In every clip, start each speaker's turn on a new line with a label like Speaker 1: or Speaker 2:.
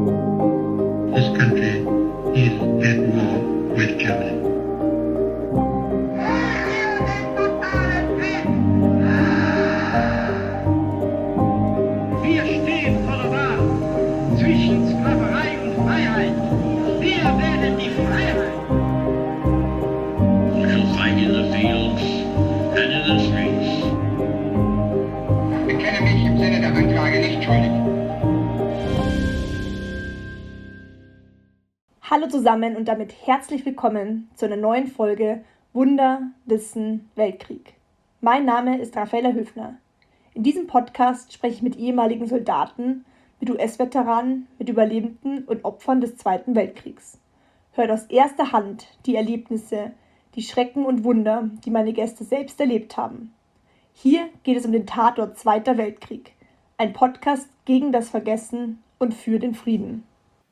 Speaker 1: This country is at war with Germany.
Speaker 2: Wir stehen vor der Wahl zwischen Sklaverei und Freiheit. Wir wählen die Freiheit.
Speaker 3: You shall fight in the fields and in the streets.
Speaker 4: Ich bekenne mich im Sinne der Anklage nicht schuldig.
Speaker 5: Hallo zusammen und damit herzlich willkommen zu einer neuen Folge Wunder, Wissen, Weltkrieg. Mein Name ist Raffaella Höfner. In diesem Podcast spreche ich mit ehemaligen Soldaten, mit US-Veteranen, mit Überlebenden und Opfern des Zweiten Weltkriegs. Hört aus erster Hand die Erlebnisse, die Schrecken und Wunder, die meine Gäste selbst erlebt haben. Hier geht es um den Tatort Zweiter Weltkrieg, ein Podcast gegen das Vergessen und für den Frieden.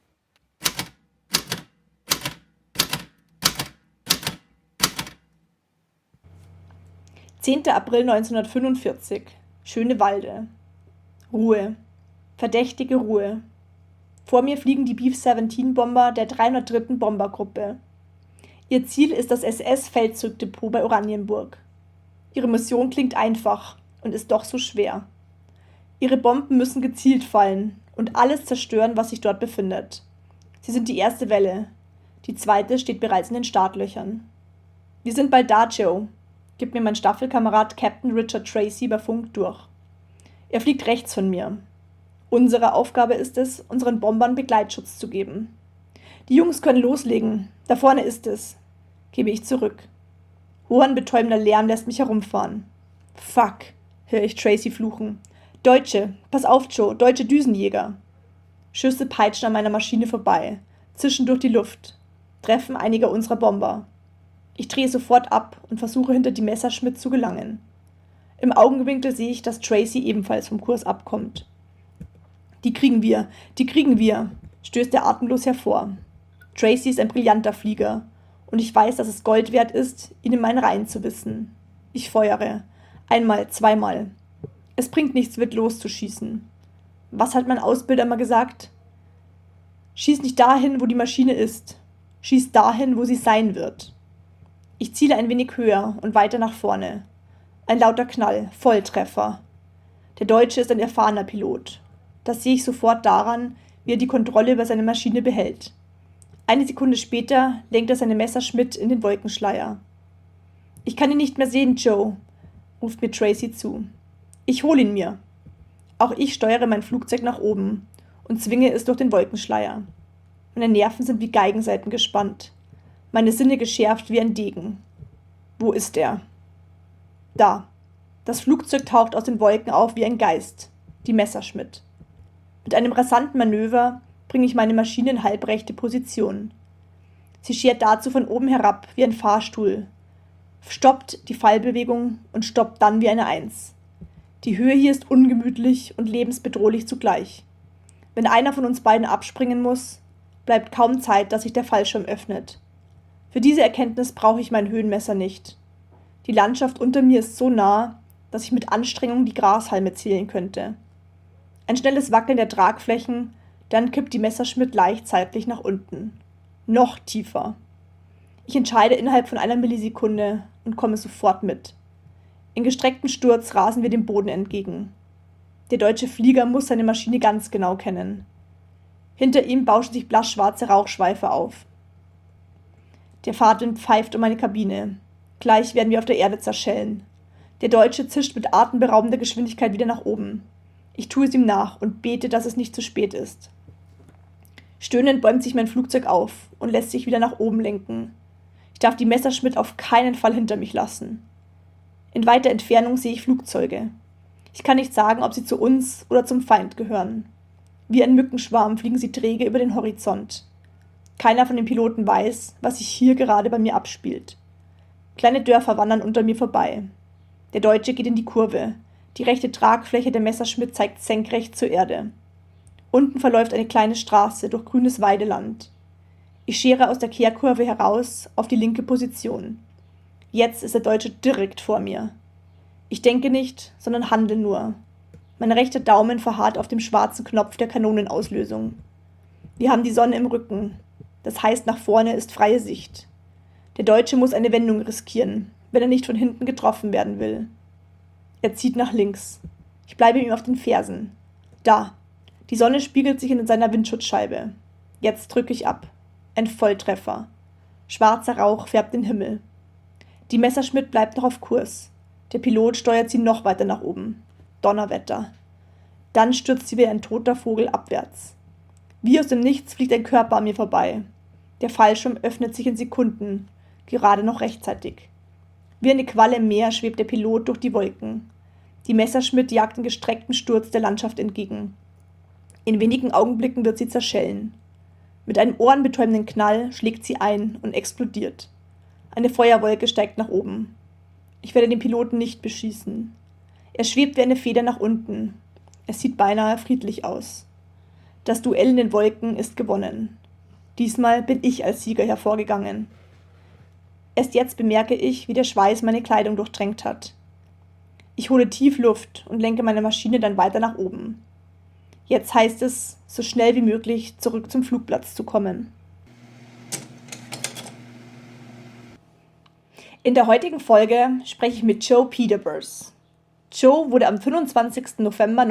Speaker 5: 10. April 1945. Schönewalde. Ruhe. Verdächtige Ruhe. Vor mir fliegen die Beef-17-Bomber der 303. Bombergruppe. Ihr Ziel ist das SS-Feldzugdepot bei Oranienburg. Ihre Mission klingt einfach und ist doch so schwer. Ihre Bomben müssen gezielt fallen und alles zerstören, was sich dort befindet. Sie sind die erste Welle. Die zweite steht bereits in den Startlöchern. Wir sind bald da, Joe, gibt mir mein Staffelkamerad Captain Richard Tracy über Funk durch. Er fliegt rechts von mir. Unsere Aufgabe ist es, unseren Bombern Begleitschutz zu geben. Die Jungs können loslegen. Da vorne ist es, gebe ich zurück. Ohrenbetäubender Lärm lässt mich herumfahren. Fuck, höre ich Tracy fluchen. Deutsche, pass auf, Joe, deutsche Düsenjäger. Schüsse peitschen an meiner Maschine vorbei, zischen durch die Luft, treffen einige unserer Bomber. Ich drehe sofort ab und versuche hinter die Messerschmitt zu gelangen. Im Augenwinkel sehe ich, dass Tracy ebenfalls vom Kurs abkommt. Die kriegen wir, stößt er atemlos hervor. Tracy ist ein brillanter Flieger und ich weiß, dass es Gold wert ist, ihn in meinen Reihen zu wissen. Ich feuere. Einmal, zweimal. Es bringt nichts, wild loszuschießen. Was hat mein Ausbilder mal gesagt? Schieß nicht dahin, wo die Maschine ist. Schieß dahin, wo sie sein wird. Ich ziele ein wenig höher und weiter nach vorne. Ein lauter Knall, Volltreffer. Der Deutsche ist ein erfahrener Pilot. Das sehe ich sofort daran, wie er die Kontrolle über seine Maschine behält. Eine Sekunde später lenkt er seine Messerschmitt in den Wolkenschleier. Ich kann ihn nicht mehr sehen, Joe, ruft mir Tracy zu. Ich hole ihn mir. Auch ich steuere mein Flugzeug nach oben und zwinge es durch den Wolkenschleier. Meine Nerven sind wie Geigensaiten gespannt. Meine Sinne geschärft wie ein Degen. Wo ist er? Da. Das Flugzeug taucht aus den Wolken auf wie ein Geist. Die Messerschmitt. Mit einem rasanten Manöver bringe ich meine Maschine in halbrechte Position. Sie schert dazu von oben herab wie ein Fahrstuhl, stoppt die Fallbewegung und stoppt dann wie eine Eins. Die Höhe hier ist ungemütlich und lebensbedrohlich zugleich. Wenn einer von uns beiden abspringen muss, bleibt kaum Zeit, dass sich der Fallschirm öffnet. Für diese Erkenntnis brauche ich mein Höhenmesser nicht. Die Landschaft unter mir ist so nah, dass ich mit Anstrengung die Grashalme zählen könnte. Ein schnelles Wackeln der Tragflächen, dann kippt die Messerschmitt leicht seitlich nach unten. Noch tiefer. Ich entscheide innerhalb von einer Millisekunde und komme sofort mit. In gestrecktem Sturz rasen wir dem Boden entgegen. Der deutsche Flieger muss seine Maschine ganz genau kennen. Hinter ihm bauschen sich blassschwarze Rauchschweife auf. Der Fahrtwind pfeift um meine Kabine. Gleich werden wir auf der Erde zerschellen. Der Deutsche zischt mit atemberaubender Geschwindigkeit wieder nach oben. Ich tue es ihm nach und bete, dass es nicht zu spät ist. Stöhnend bäumt sich mein Flugzeug auf und lässt sich wieder nach oben lenken. Ich darf die Messerschmitt auf keinen Fall hinter mich lassen. In weiter Entfernung sehe ich Flugzeuge. Ich kann nicht sagen, ob sie zu uns oder zum Feind gehören. Wie ein Mückenschwarm fliegen sie träge über den Horizont. Keiner von den Piloten weiß, was sich hier gerade bei mir abspielt. Kleine Dörfer wandern unter mir vorbei. Der Deutsche geht in die Kurve. Die rechte Tragfläche der Messerschmitt zeigt senkrecht zur Erde. Unten verläuft eine kleine Straße durch grünes Weideland. Ich schere aus der Kehrkurve heraus auf die linke Position. Jetzt ist der Deutsche direkt vor mir. Ich denke nicht, sondern handle nur. Mein rechter Daumen verharrt auf dem schwarzen Knopf der Kanonenauslösung. Wir haben die Sonne im Rücken. Das heißt, nach vorne ist freie Sicht. Der Deutsche muss eine Wendung riskieren, wenn er nicht von hinten getroffen werden will. Er zieht nach links. Ich bleibe ihm auf den Fersen. Da. Die Sonne spiegelt sich in seiner Windschutzscheibe. Jetzt drücke ich ab. Ein Volltreffer. Schwarzer Rauch färbt den Himmel. Die Messerschmitt bleibt noch auf Kurs. Der Pilot steuert sie noch weiter nach oben. Donnerwetter. Dann stürzt sie wie ein toter Vogel abwärts. Wie aus dem Nichts fliegt ein Körper an mir vorbei. Der Fallschirm öffnet sich in Sekunden, gerade noch rechtzeitig. Wie eine Qualle im Meer schwebt der Pilot durch die Wolken. Die Messerschmitt jagt in gestrecktem Sturz der Landschaft entgegen. In wenigen Augenblicken wird sie zerschellen. Mit einem ohrenbetäubenden Knall schlägt sie ein und explodiert. Eine Feuerwolke steigt nach oben. Ich werde den Piloten nicht beschießen. Er schwebt wie eine Feder nach unten. Es sieht beinahe friedlich aus. Das Duell in den Wolken ist gewonnen. Diesmal bin ich als Sieger hervorgegangen. Erst jetzt bemerke ich, wie der Schweiß meine Kleidung durchtränkt hat. Ich hole tief Luft und lenke meine Maschine dann weiter nach oben. Jetzt heißt es, so schnell wie möglich zurück zum Flugplatz zu kommen. In der heutigen Folge spreche ich mit Joe Peterburs. Joe wurde am 25. November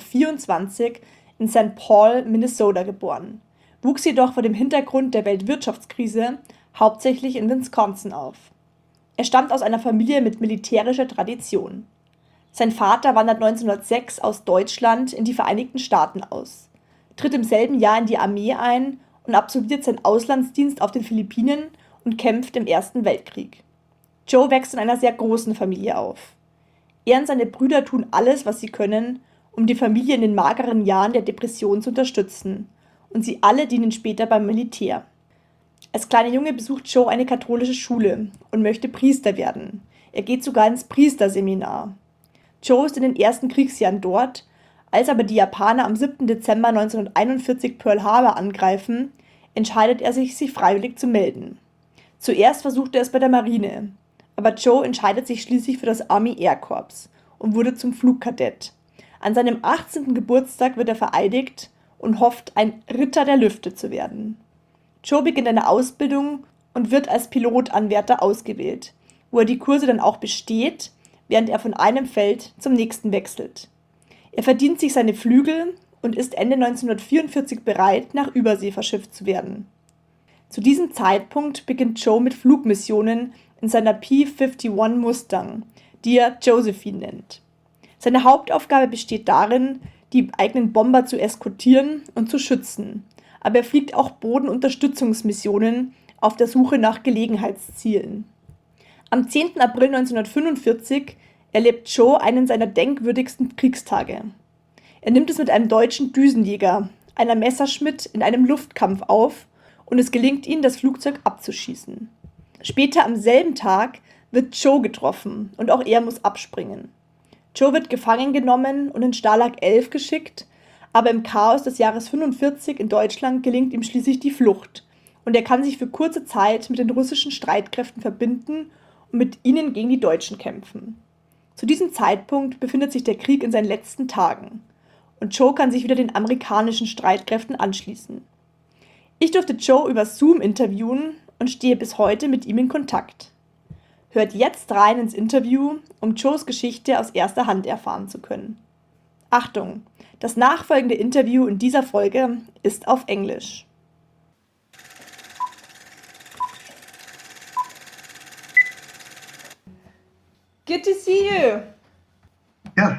Speaker 5: 1924 in St. Paul, Minnesota geboren, wuchs jedoch vor dem Hintergrund der Weltwirtschaftskrise hauptsächlich in Wisconsin auf. Er stammt aus einer Familie mit militärischer Tradition. Sein Vater wandert 1906 aus Deutschland in die Vereinigten Staaten aus, tritt im selben Jahr in die Armee ein und absolviert seinen Auslandsdienst auf den Philippinen und kämpft im Ersten Weltkrieg. Joe wächst in einer sehr großen Familie auf. Er und seine Brüder tun alles, was sie können, um die Familie in den mageren Jahren der Depression zu unterstützen, und sie alle dienen später beim Militär. Als kleiner Junge besucht Joe eine katholische Schule und möchte Priester werden. Er geht sogar ins Priesterseminar. Joe ist in den ersten Kriegsjahren dort. Als aber die Japaner am 7. Dezember 1941 Pearl Harbor angreifen, entscheidet er sich freiwillig zu melden. Zuerst versuchte er es bei der Marine, aber Joe entscheidet sich schließlich für das Army Air Corps und wurde zum Flugkadett. An seinem 18. Geburtstag wird er vereidigt und hofft, ein Ritter der Lüfte zu werden. Joe beginnt eine Ausbildung und wird als Pilotanwärter ausgewählt, wo er die Kurse dann auch besteht, während er von einem Feld zum nächsten wechselt. Er verdient sich seine Flügel und ist Ende 1944 bereit, nach Übersee verschifft zu werden. Zu diesem Zeitpunkt beginnt Joe mit Flugmissionen in seiner P-51 Mustang, die er Josephine nennt. Seine Hauptaufgabe besteht darin, die eigenen Bomber zu eskortieren und zu schützen, aber er fliegt auch Bodenunterstützungsmissionen auf der Suche nach Gelegenheitszielen. Am 10. April 1945 erlebt Joe einen seiner denkwürdigsten Kriegstage. Er nimmt es mit einem deutschen Düsenjäger, einer Messerschmitt, in einem Luftkampf auf und es gelingt ihm, das Flugzeug abzuschießen. Später am selben Tag wird Joe getroffen und auch er muss abspringen. Joe wird gefangen genommen und in Stalag 11 geschickt, aber im Chaos des Jahres 45 in Deutschland gelingt ihm schließlich die Flucht und er kann sich für kurze Zeit mit den russischen Streitkräften verbinden und mit ihnen gegen die Deutschen kämpfen. Zu diesem Zeitpunkt befindet sich der Krieg in seinen letzten Tagen und Joe kann sich wieder den amerikanischen Streitkräften anschließen. Ich durfte Joe über Zoom interviewen und stehe bis heute mit ihm in Kontakt. Hört jetzt rein ins Interview, um Joes Geschichte aus erster Hand erfahren zu können. Achtung, das nachfolgende Interview in dieser Folge ist auf Englisch. Good to see you.
Speaker 6: Yeah.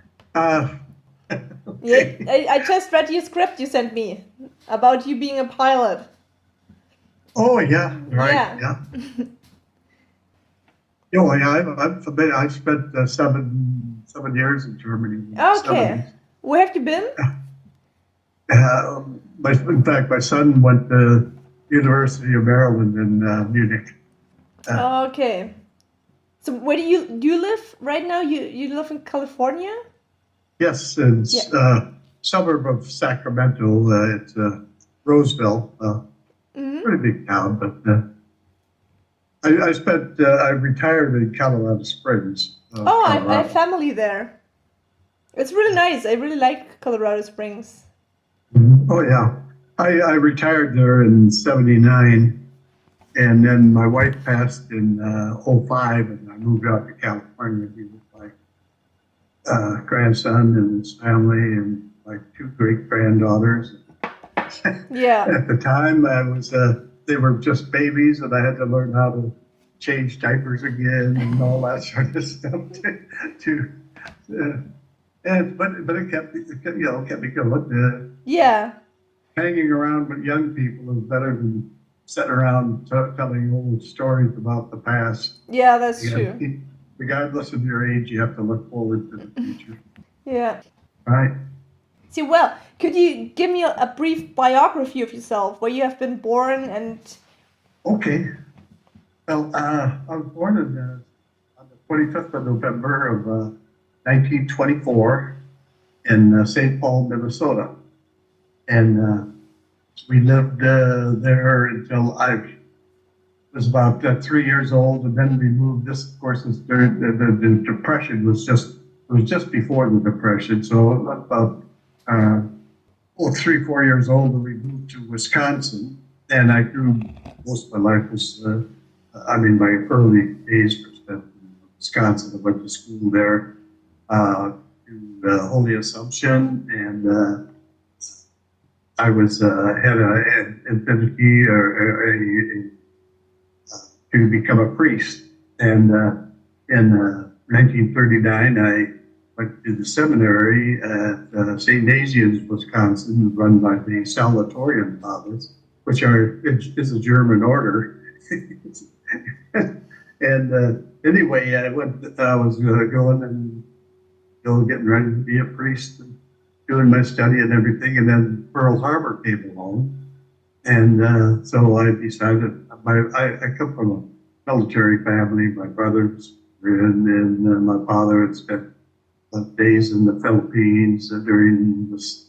Speaker 5: Yeah, I just read your script you sent me about you being a pilot.
Speaker 6: Oh, yeah. Right.
Speaker 5: Yeah.
Speaker 6: Yeah. Yeah, I'm familiar. I spent 7 years in Germany.
Speaker 5: Okay. Where have you been?
Speaker 6: In fact, my son went to University of Maryland in Munich.
Speaker 5: Okay. So where do you live right now? You live in California?
Speaker 6: Yes, in suburb of Sacramento. It's Roseville. Pretty big town, but I retired in Colorado Springs.
Speaker 5: I have family there. It's really nice. I really like Colorado Springs.
Speaker 6: Oh, yeah. I retired there in '79, and then my wife passed in '05, and I moved out to California to be with my grandson and his family and my two great granddaughters.
Speaker 5: Yeah.
Speaker 6: At the time, they were just babies, and I had to learn how to change diapers again and all that sort of stuff. But it kept me going.
Speaker 5: Yeah.
Speaker 6: Hanging around with young people is better than sitting around telling old stories about the past.
Speaker 5: Yeah, that's true.
Speaker 6: Regardless of your age, you have to look forward to the future.
Speaker 5: Yeah.
Speaker 6: Right?
Speaker 5: So, well, could you give me a brief biography of yourself, where you have been born and...
Speaker 6: Okay. Well, I was born on the 25th of November of 1924 in St. Paul, Minnesota. And we lived there until I was about 3 years old, and then we moved. This, of course, is during the Depression. It was just before the Depression. So about 3-4 years old, and we moved to Wisconsin. And I grew most of my life my early days were spent in Wisconsin. I went to school there to Holy Assumption, and I was had an affinity to become a priest. And in 1939, I went to the seminary at St. Nazianz, Wisconsin, run by the Salvatorian Fathers, which is a German order. And anyway, I was going and getting ready to be a priest and doing my study and everything. And then Pearl Harbor came along. And so I decided, I come from a military family. My brothers were in, and my father had spent days in the Philippines during this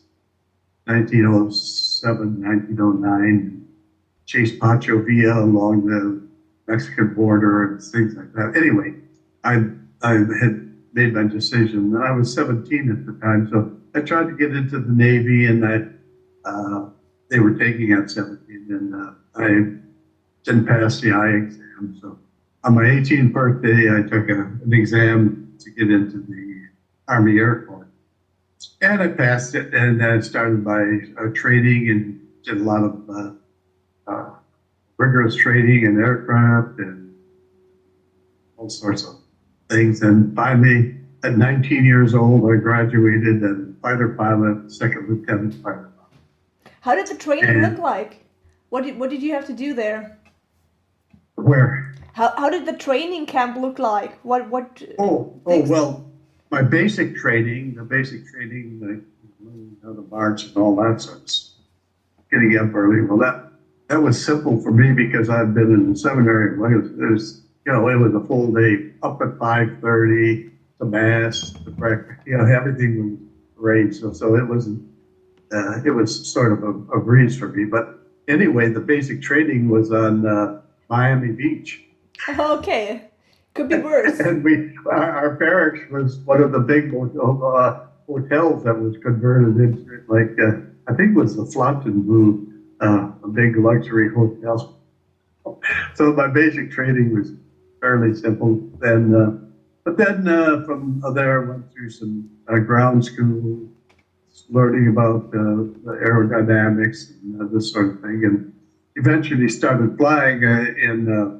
Speaker 6: 1907, 1909, chased Pancho Villa along the Mexican border and things like that. Anyway, I had made my decision. I was 17 at the time, so I tried to get into the Navy, and they were taking at 17, and I didn't pass the eye exam. So on my 18th birthday, I took an exam to get into the Army Air Corps. And I passed it, and I started by training and did a lot of rigorous training in aircraft and all sorts of things. And finally, at 19 years old, I graduated as a fighter pilot, second lieutenant fighter pilot.
Speaker 5: How did the training look like? What did you have to do there?
Speaker 6: Where?
Speaker 5: How did the training camp look like? What?
Speaker 6: Well, my basic training, like learning how to march and all that sort of stuff, getting up early. Well, that was simple for me because I've been in the seminary. It was a full day, up at 5:30 to mass, to breakfast. Everything was arranged. So it wasn't. It was sort of a breeze for me. But anyway, the basic training was on Miami Beach.
Speaker 5: Okay, could be worse.
Speaker 6: And our barracks was one of the big hotels that was converted into I think it was the Fontainebleau, a big luxury hotel. So my basic training was fairly simple. But then from there, I went through some ground school, learning about the aerodynamics and this sort of thing, and eventually started flying in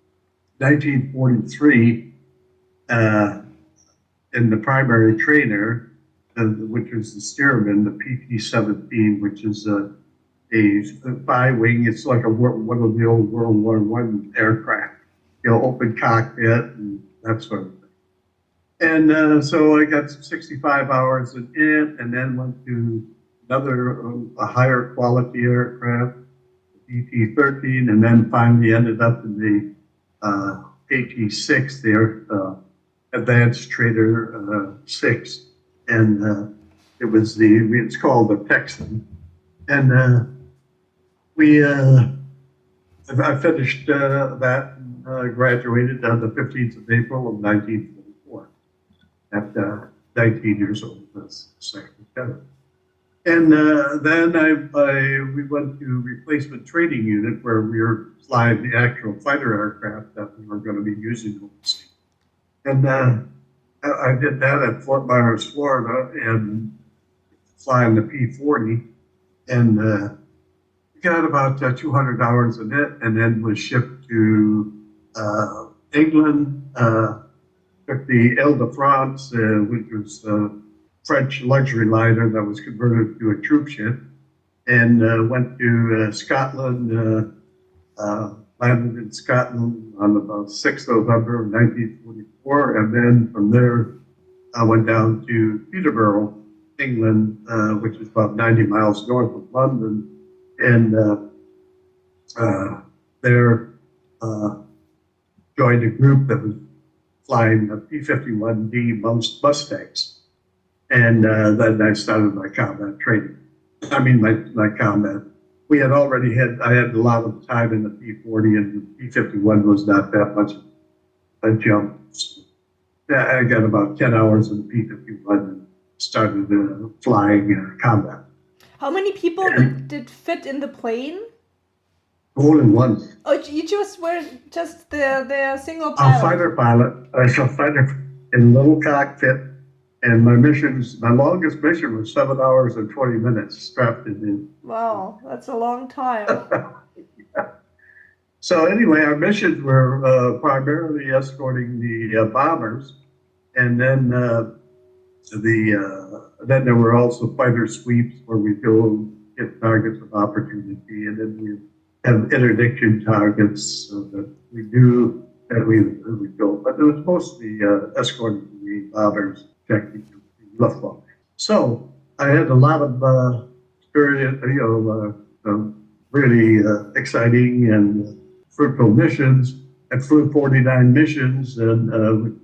Speaker 6: 1943 in the primary trainer, which was the Stearman, the PT-17, which is a bi-wing. It's like one of the old World War I aircraft, open cockpit and that sort of thing. And so I got 65 hours in it, and then went to a higher quality aircraft, the PT-13, and then finally ended up in the AT-6, the Advanced Trader 6, and it's called the Texan, and I finished that and graduated on the 15th of April of 1944 at 19 years old as second lieutenant. And then we went to replacement training unit where we were flying the actual fighter aircraft that we were going to be using overseas. And I did that at Fort Myers, Florida, and flying the P-40. And got about 200 hours in it, and then was shipped to England. Took the Ile de France, which was French luxury liner that was converted to a troop ship, and went to Scotland, landed in Scotland on about 6th November 1944, and then from there I went down to Peterborough, England, which is about 90 miles north of London, and there joined a group that was flying the P-51D Mustangs. And then I started my combat training. I mean, my combat. I had a lot of time in the P-40, and the P-51 was not that much a jump. I got about 10 hours in the P-51 and started flying combat.
Speaker 5: How many people did fit in the plane?
Speaker 6: Only one.
Speaker 5: Oh, you just were just the single
Speaker 6: A
Speaker 5: pilot.
Speaker 6: fighter pilot. I was a fighter in a little cockpit. And my longest mission was 7 hours and 20 minutes strapped in.
Speaker 5: Wow, that's a long time.
Speaker 6: So anyway, our missions were primarily escorting the bombers, and then then there were also fighter sweeps where we go hit targets of opportunity, and then we have interdiction targets that we do that we go. But it was mostly escorting the bombers. Luftwaffe. So I had a lot of experience, really exciting and fruitful missions. I flew 49 missions and with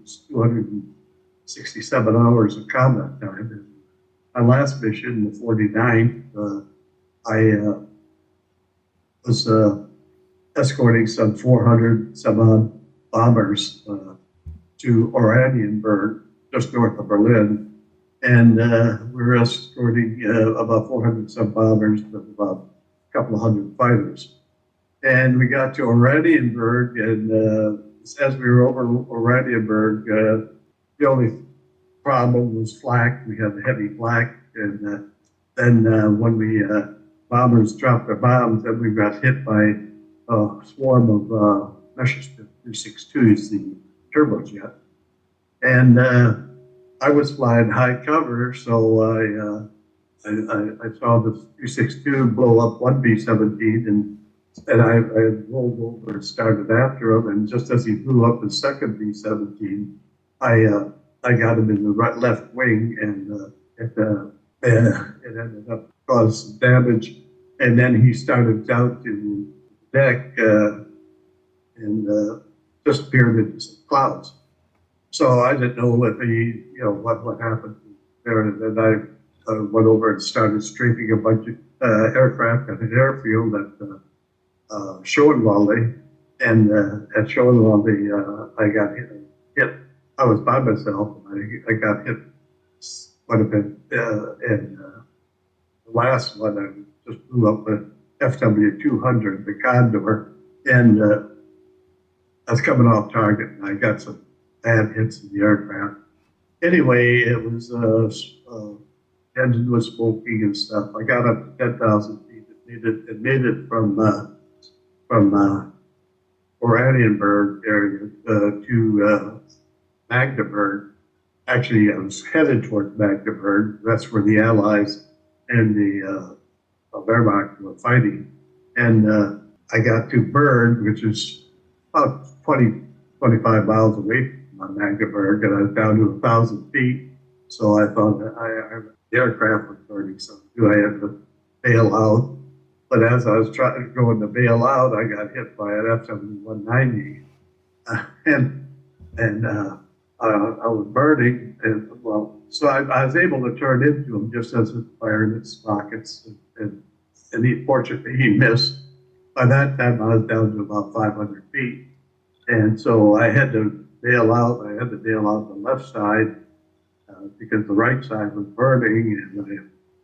Speaker 6: 267 hours of combat time. And my last mission, the 49th, I was escorting some 400 some odd bombers to Oranienburg, just north of Berlin, and we were escorting about 400 some bombers with about a couple of hundred fighters. And we got to Oranienburg, and as we were over Oranienburg, the only problem was flak. We had heavy flak, and then when the bombers dropped their bombs, then we got hit by a swarm of Messerschmitt 262s, the turbojet. And I was flying high cover, so I saw the 262 blow up one B-17, and I rolled over and started after him. And just as he blew up the second B-17, I got him in the left wing, and it ended up causing some damage. And then he started down to the deck and disappeared into some clouds. So I didn't know what what happened there. And then I went over and started strafing a bunch of aircraft at an airfield at Schoenwalde. And at Schoenwalde, I got hit. I was by myself. I got hit quite a bit. And the last one, I just blew up a FW-200, the Condor. And I was coming off target, and I got some bad hits in the aircraft. Anyway, it was engine was smoking and stuff. I got up to 10,000 feet. It made it from Oranienburg area to Magdeburg. Actually, I was headed toward Magdeburg. That's where the Allies and the Wehrmacht were fighting. And I got to Bern, which is about 25 miles away from Magdeburg, and I was down to 1,000 feet. So I thought that the aircraft was burning, so I had to bail out. But as I was going to bail out, I got hit by an F-7190, and I was burning. And so I was able to turn into him just as it fired its rockets, and fortunately he missed. By that time, I was down to about 500 feet, and so I had to bail out. I had to bail out the left side because the right side was burning, and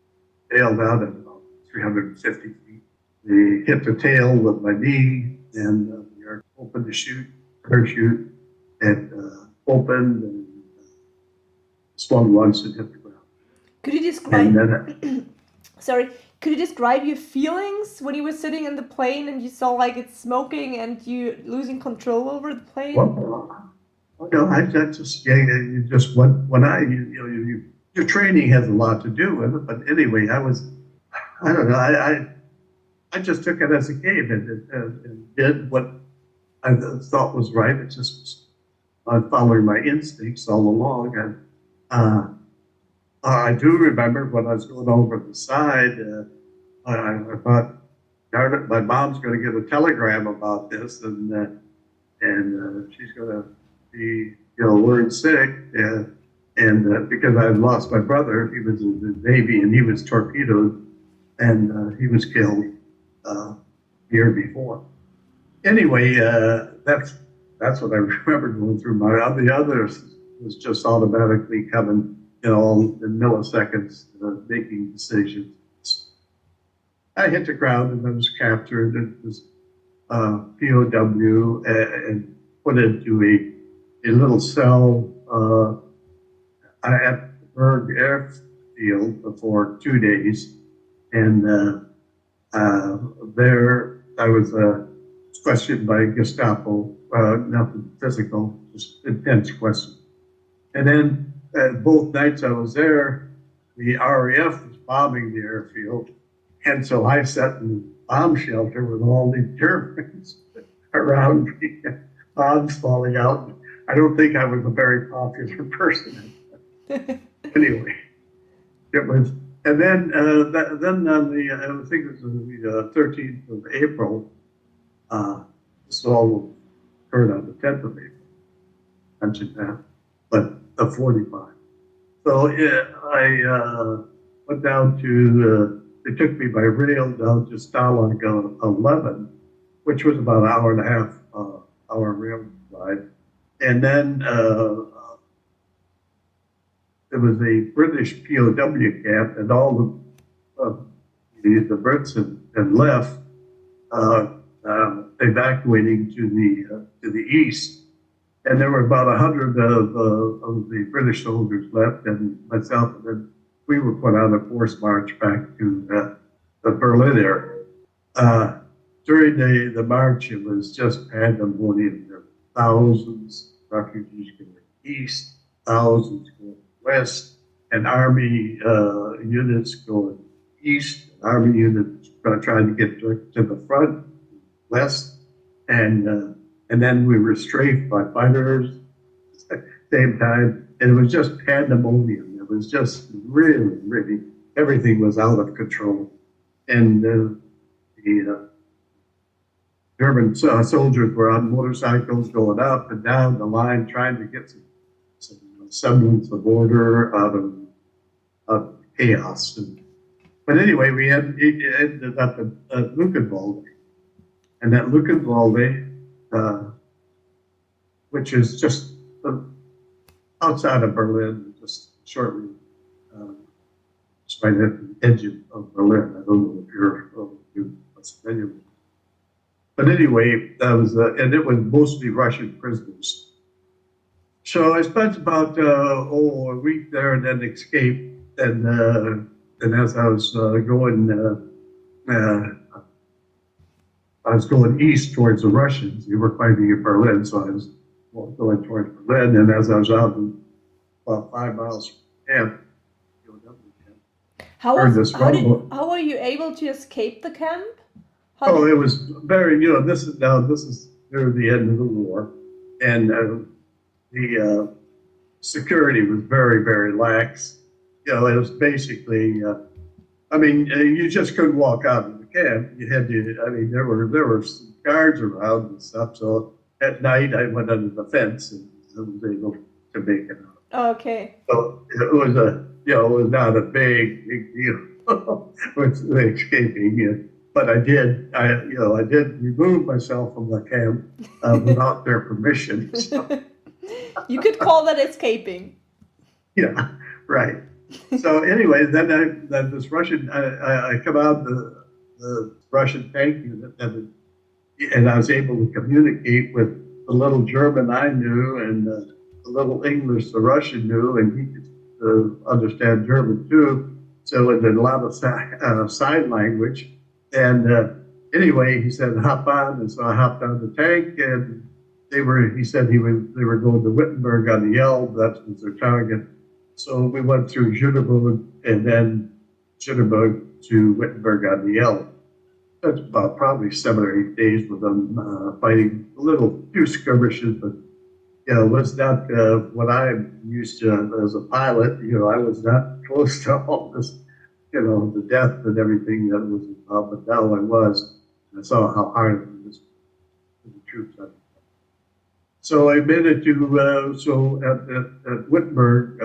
Speaker 6: bailed out at about 350 feet. We hit the tail with my knee, and we are open to shoot, parachute, and opened and swung once and hit the ground.
Speaker 5: Could you
Speaker 6: And
Speaker 5: describe?
Speaker 6: then
Speaker 5: Sorry. Could you describe your feelings when you were sitting in the plane and you saw like it's smoking and you losing control over the plane?
Speaker 6: I just, yeah, you just your training has a lot to do with it. But anyway, I don't know, I just took it as a game and did what I thought was right. It just was following my instincts all along. And I do remember when I was going over the side, I thought, darn it, my mom's going to get a telegram about this, and she's going to be, worried sick, and because I had lost my brother, he was in the Navy and he was torpedoed, and he was killed a year before. Anyway, that's what I remember going through. The others was just automatically coming, in milliseconds, making decisions. I hit the ground and I was captured and was POW and put into a little cell at Berg Airfield for 2 days. And there I was questioned by Gestapo, nothing physical, just intense questions. And then both nights I was there, the RAF was bombing the airfield. And so I sat in the bomb shelter with all these Germans around me, bombs falling out. I don't think I was a very popular person. Anyway, it was, and then then on the, I think it was the 13th of April, this all occurred on the 10th of April, mentioned that, but of 45. So I went down to, they took me by rail down to Stalag 11, which was about an hour and a half hour rail ride. And then there was a British POW camp, and all the Brits had left, evacuating to the east. And there were about 100 of the British soldiers left, and myself, and then we were put on a forced march back to the Berlin area. During the march, it was just pandemonium. There were thousands of refugees going east, thousands going west, and army units going east, army units trying to get to the front, west, and then we were strafed by fighters at the same time, and it was just pandemonium. It was just really, really, everything was out of control. And the German soldiers were on motorcycles going up and down the line trying to get some semblance of order out of chaos. But anyway, we ended up at Luckenwalde. And at Luckenwalde, which is just outside of Berlin, just shortly right at the edge of Berlin. I don't know if you're familiar with it. But anyway, that was, and it was mostly Russian prisoners. So I spent about a week there and then escaped. And as I was going east towards the Russians. They were fighting in Berlin, so I was going towards Berlin. And as I was out about 5 miles from camp,
Speaker 5: How were you able to escape the camp?
Speaker 6: It was very, this is near the end of the war, and the security was very, very lax. It was basically, you just couldn't walk out of the camp. You had to, there were some guards around and stuff. So at night I went under the fence and I was able to make it out.
Speaker 5: Okay.
Speaker 6: So it was it was not a big deal with escaping. But I did remove myself from the camp without their permission. So.
Speaker 5: You could call that escaping.
Speaker 6: Yeah, right. So anyway, then this Russian, I come out the Russian tank unit, and I was able to communicate with the little German I knew and the little English the Russian knew, and he could understand German too. So it did a lot of sign language. And anyway, he said, hop on. And so I hopped on the tank, and they were going to Wittenberg on the Elbe. That was their target. So we went through Jüterbog and then Jüterbog to Wittenberg on the Elbe. That's about probably 7 or 8 days with them fighting few skirmishes, but it was not what I'm used to as a pilot. I was not close to all this, the death and everything that was involved, but now I was. I saw how hard it was for the troops. So I made it to, at Wittenberg,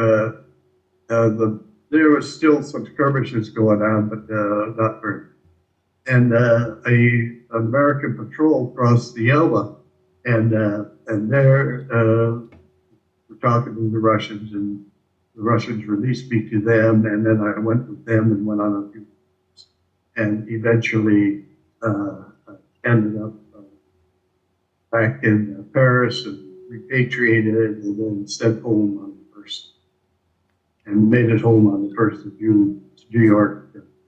Speaker 6: there was still some skirmishes going on, but not very. And an American patrol crossed the Elbe, and there we're talking to the Russians, and the Russians released me to them, and then I went with them and went on a few trips, and eventually ended up back in Paris and repatriated and then sent home on the 1st, and made it home on the 1st of June to New York.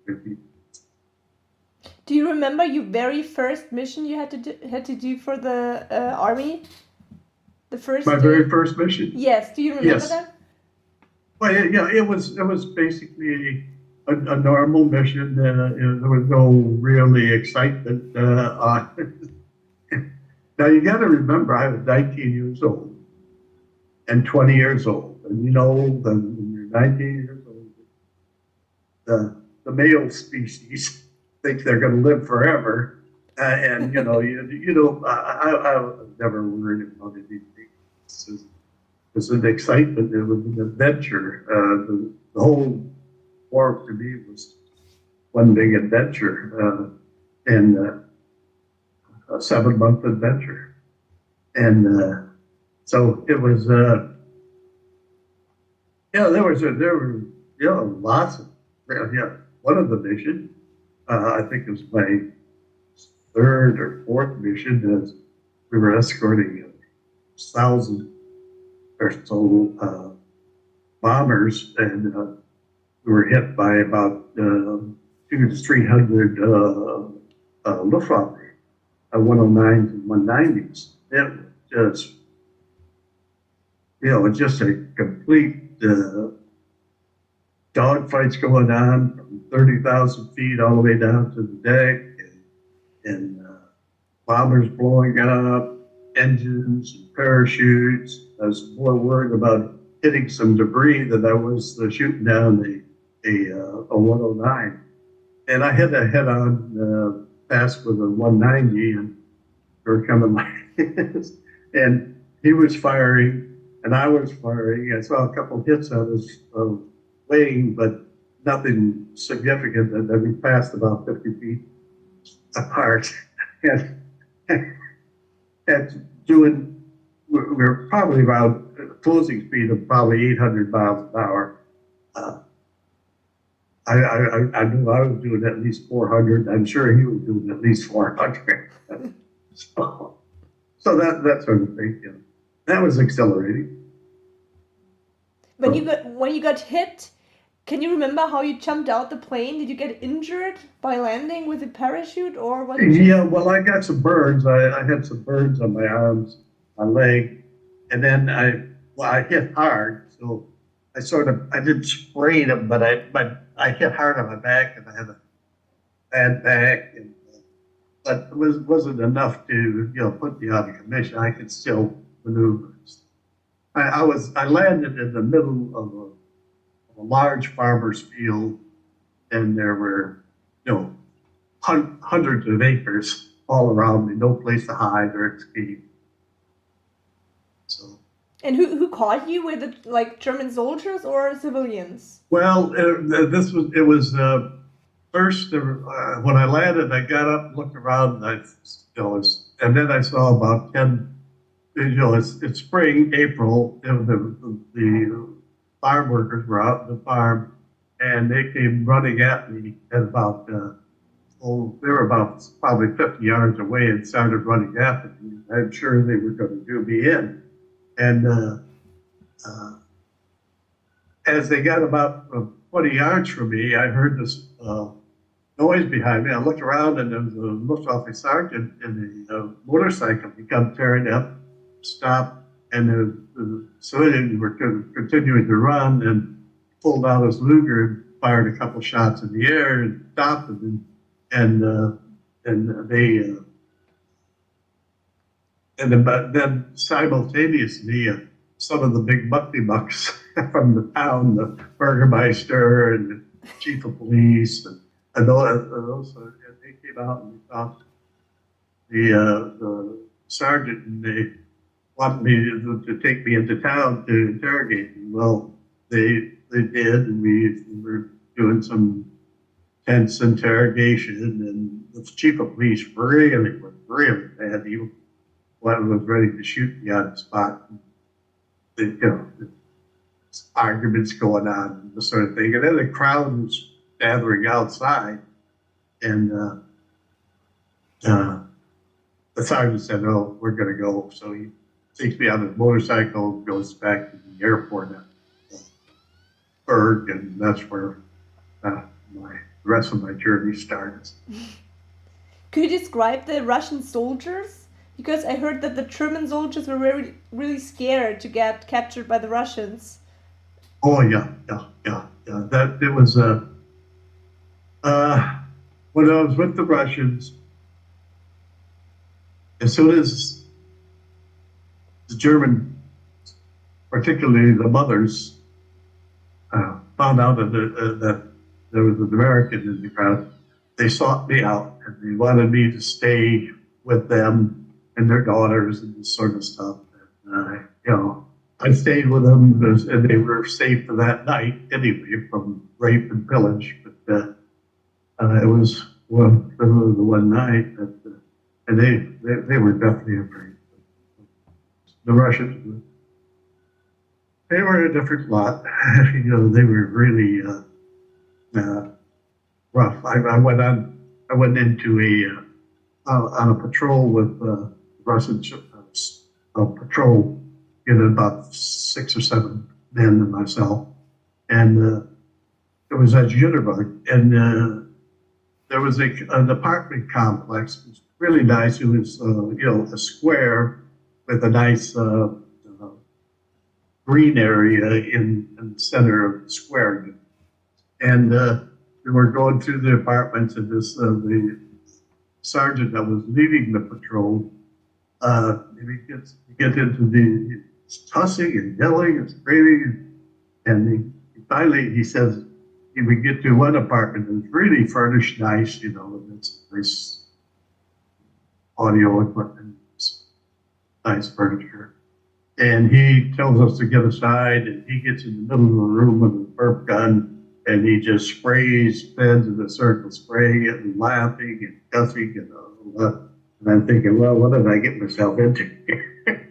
Speaker 5: Do you remember your very first mission you had to do for the army? The first.
Speaker 6: My very first mission.
Speaker 5: Yes. Do you remember
Speaker 6: Yes.
Speaker 5: that?
Speaker 6: Well, yeah, it was basically a normal mission. There was no really excitement. Now you got to remember, I was 19 years old and 20 years old, and when you're 19 years old, the male species think they're going to live forever, and I never worried about anything. It's an excitement. It was an adventure. The whole war to me was one big adventure, and a 7-month adventure, and so it was. There were lots of one of the missions. I think it was my 3rd or 4th mission, as we were escorting 1,000 or so bombers, and we were hit by about 200 to 300 Luftwaffe 109s and 190s. It was just a complete dogfights going on from 30,000 feet all the way down to the deck, and bombers blowing up, engines and parachutes. I was more worried about hitting some debris than I was shooting down a 109. And I had a head-on pass with a 190, and they were coming like this. And he was firing, and I was firing. I saw a couple hits on his wing, but nothing significant. And then we passed about 50 feet apart. And we're probably around closing speed of probably 800 miles an hour. I knew I was doing at least 400. I'm sure he was doing at least 400. so that sort of thing. Yeah. That was exhilarating.
Speaker 5: When you got hit, can you remember how you jumped out the plane? Did you get injured by landing with a parachute, or what?
Speaker 6: Yeah, well, I got some burns. I had some burns on my arms, my leg, and then I hit hard. So I didn't sprain them, but I hit hard on my back, and I had a bad back, but it wasn't enough to put me out of commission. I could still maneuver. I landed in the middle of a large farmer's field, and there were hundreds of acres all around me, no place to hide or escape. So.
Speaker 5: And who caught you? Were it like German soldiers or civilians?
Speaker 6: Well, it was first when I landed, I got up and looked around, and then I saw about 10. It's spring, April. The farm workers were out in the farm, and they came running at me at about, they were about probably 50 yards away and started running after me. I'm sure they were going to do me in. And as they got about 20 yards from me, I heard this noise behind me. I looked around, and there was a Luftwaffe sergeant in a motorcycle. He come tearing up, stopped, and the civilians were continuing to run, and pulled out his Luger and fired a couple shots in the air and stopped him. And then simultaneously, some of the big bucks from the town, the Burgermeister and the chief of police, and those they came out and they talked to the sergeant, and they wanted me to take me into town to interrogate me. Well, they did, and we were doing some tense interrogation, and the chief of police really bad. He was ready to shoot me on the spot. Arguments going on and this sort of thing. And then the crowd was gathering outside, and the sergeant said, "Oh, we're going to go." So he takes me on his motorcycle, goes back to the airport at Berg, and that's where the rest of my journey started.
Speaker 5: Could you describe the Russian soldiers? Because I heard that the German soldiers were really scared to get captured by the Russians.
Speaker 6: Oh yeah. That it was when I was with the Russians, as soon as the German, particularly the mothers, found out that there was an American in the crowd, they sought me out and they wanted me to stay with them and their daughters and this sort of stuff. And, I stayed with them, and they were safe for that night anyway from rape and pillage. But it was the one night that, and they were definitely afraid. The Russians, they were a different lot. They were really rough. I went into on a patrol with Russian patrol, about 6 or 7 men and myself, and it was at Jüterbog, and there was an apartment complex. It was really nice. It was a square with a nice green area in the center of the square, and we were going through the apartments, and the sergeant that was leading the patrol, he gets into the tussing and yelling and screaming, and finally he says we get to one apartment that's really furnished nice, and it's nice audio equipment, nice furniture, and he tells us to get aside, and he gets in the middle of the room with a burp gun, and he just sprays pens in a circle, spraying it and laughing and cussing and all that. And I'm thinking, well, what did I get myself into here?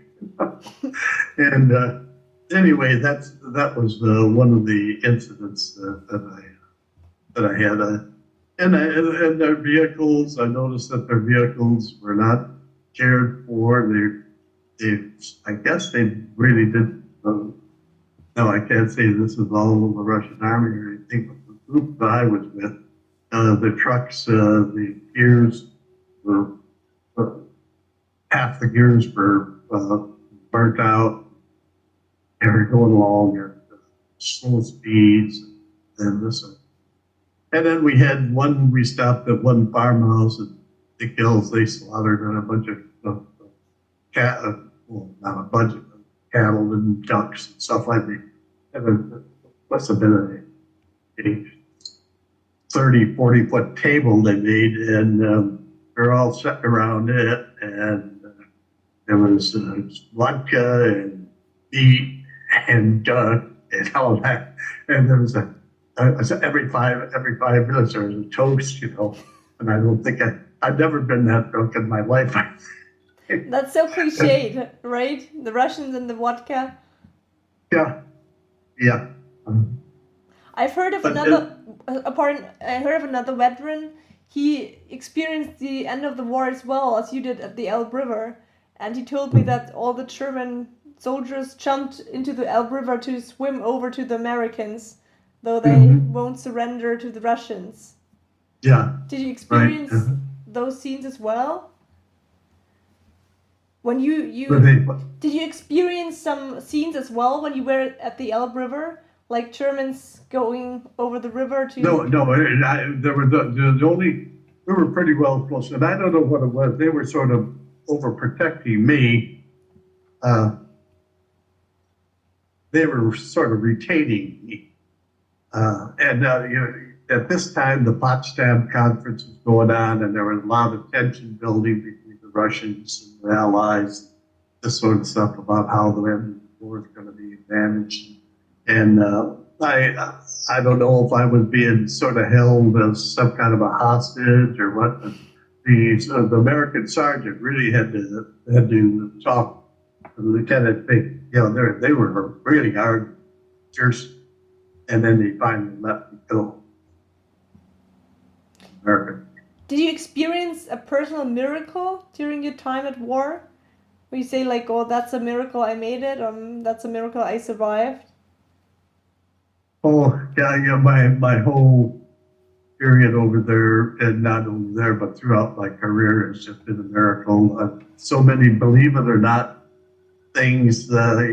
Speaker 6: And anyway, that was one of the incidents that I had. And their vehicles, I noticed that their vehicles were not cared for. I guess they really did. No, I can't say this is all of the Russian army or anything, but the group that I was with, the trucks, the gears were, half the gears were burnt out. They were going along at slow speeds and this. And then we stopped at one farmhouse in the hills. They slaughtered a bunch of not a bunch of cattle and ducks and stuff like that. It must have been a 30, 40-foot table they made, and we're all sitting around it, and there was vodka and meat and duck and all that. And there was every 5 minutes there was a toast, and I don't think I've never been that drunk in my life.
Speaker 5: That's so cliched, right? The Russians and the vodka.
Speaker 6: Yeah.
Speaker 5: I've heard of
Speaker 6: But
Speaker 5: another. I heard of another veteran. He experienced the end of the war as well as you did at the Elbe River, and he told me that all the German soldiers jumped into the Elbe River to swim over to the Americans, though they won't surrender to the Russians.
Speaker 6: Yeah,
Speaker 5: Did you
Speaker 6: right.
Speaker 5: experience those scenes as well? When
Speaker 6: But they,
Speaker 5: did you experience some scenes as well when you were at the Elbe River, like Germans going over the river to?
Speaker 6: no, there were the only, we were pretty well close, and I don't know what it was. They were sort of overprotecting me. They were sort of retaining me. At this time, the Potsdam Conference was going on, and there was a lot of tension building between the Russians and the Allies, this sort of stuff about how the end of the war is going to be managed. And I don't know if I was being sort of held as some kind of a hostage or what. But the American sergeant really had to talk to the lieutenant. They were really hard, fierce, and then they finally let me go. American.
Speaker 5: Did you experience a personal miracle during your time at war? Where you say like, "Oh, that's a miracle I made it," or "That's a miracle I survived"?
Speaker 6: Oh, yeah, my whole period over there, and not only there, but throughout my career, has just been a miracle. So many, believe it or not, things,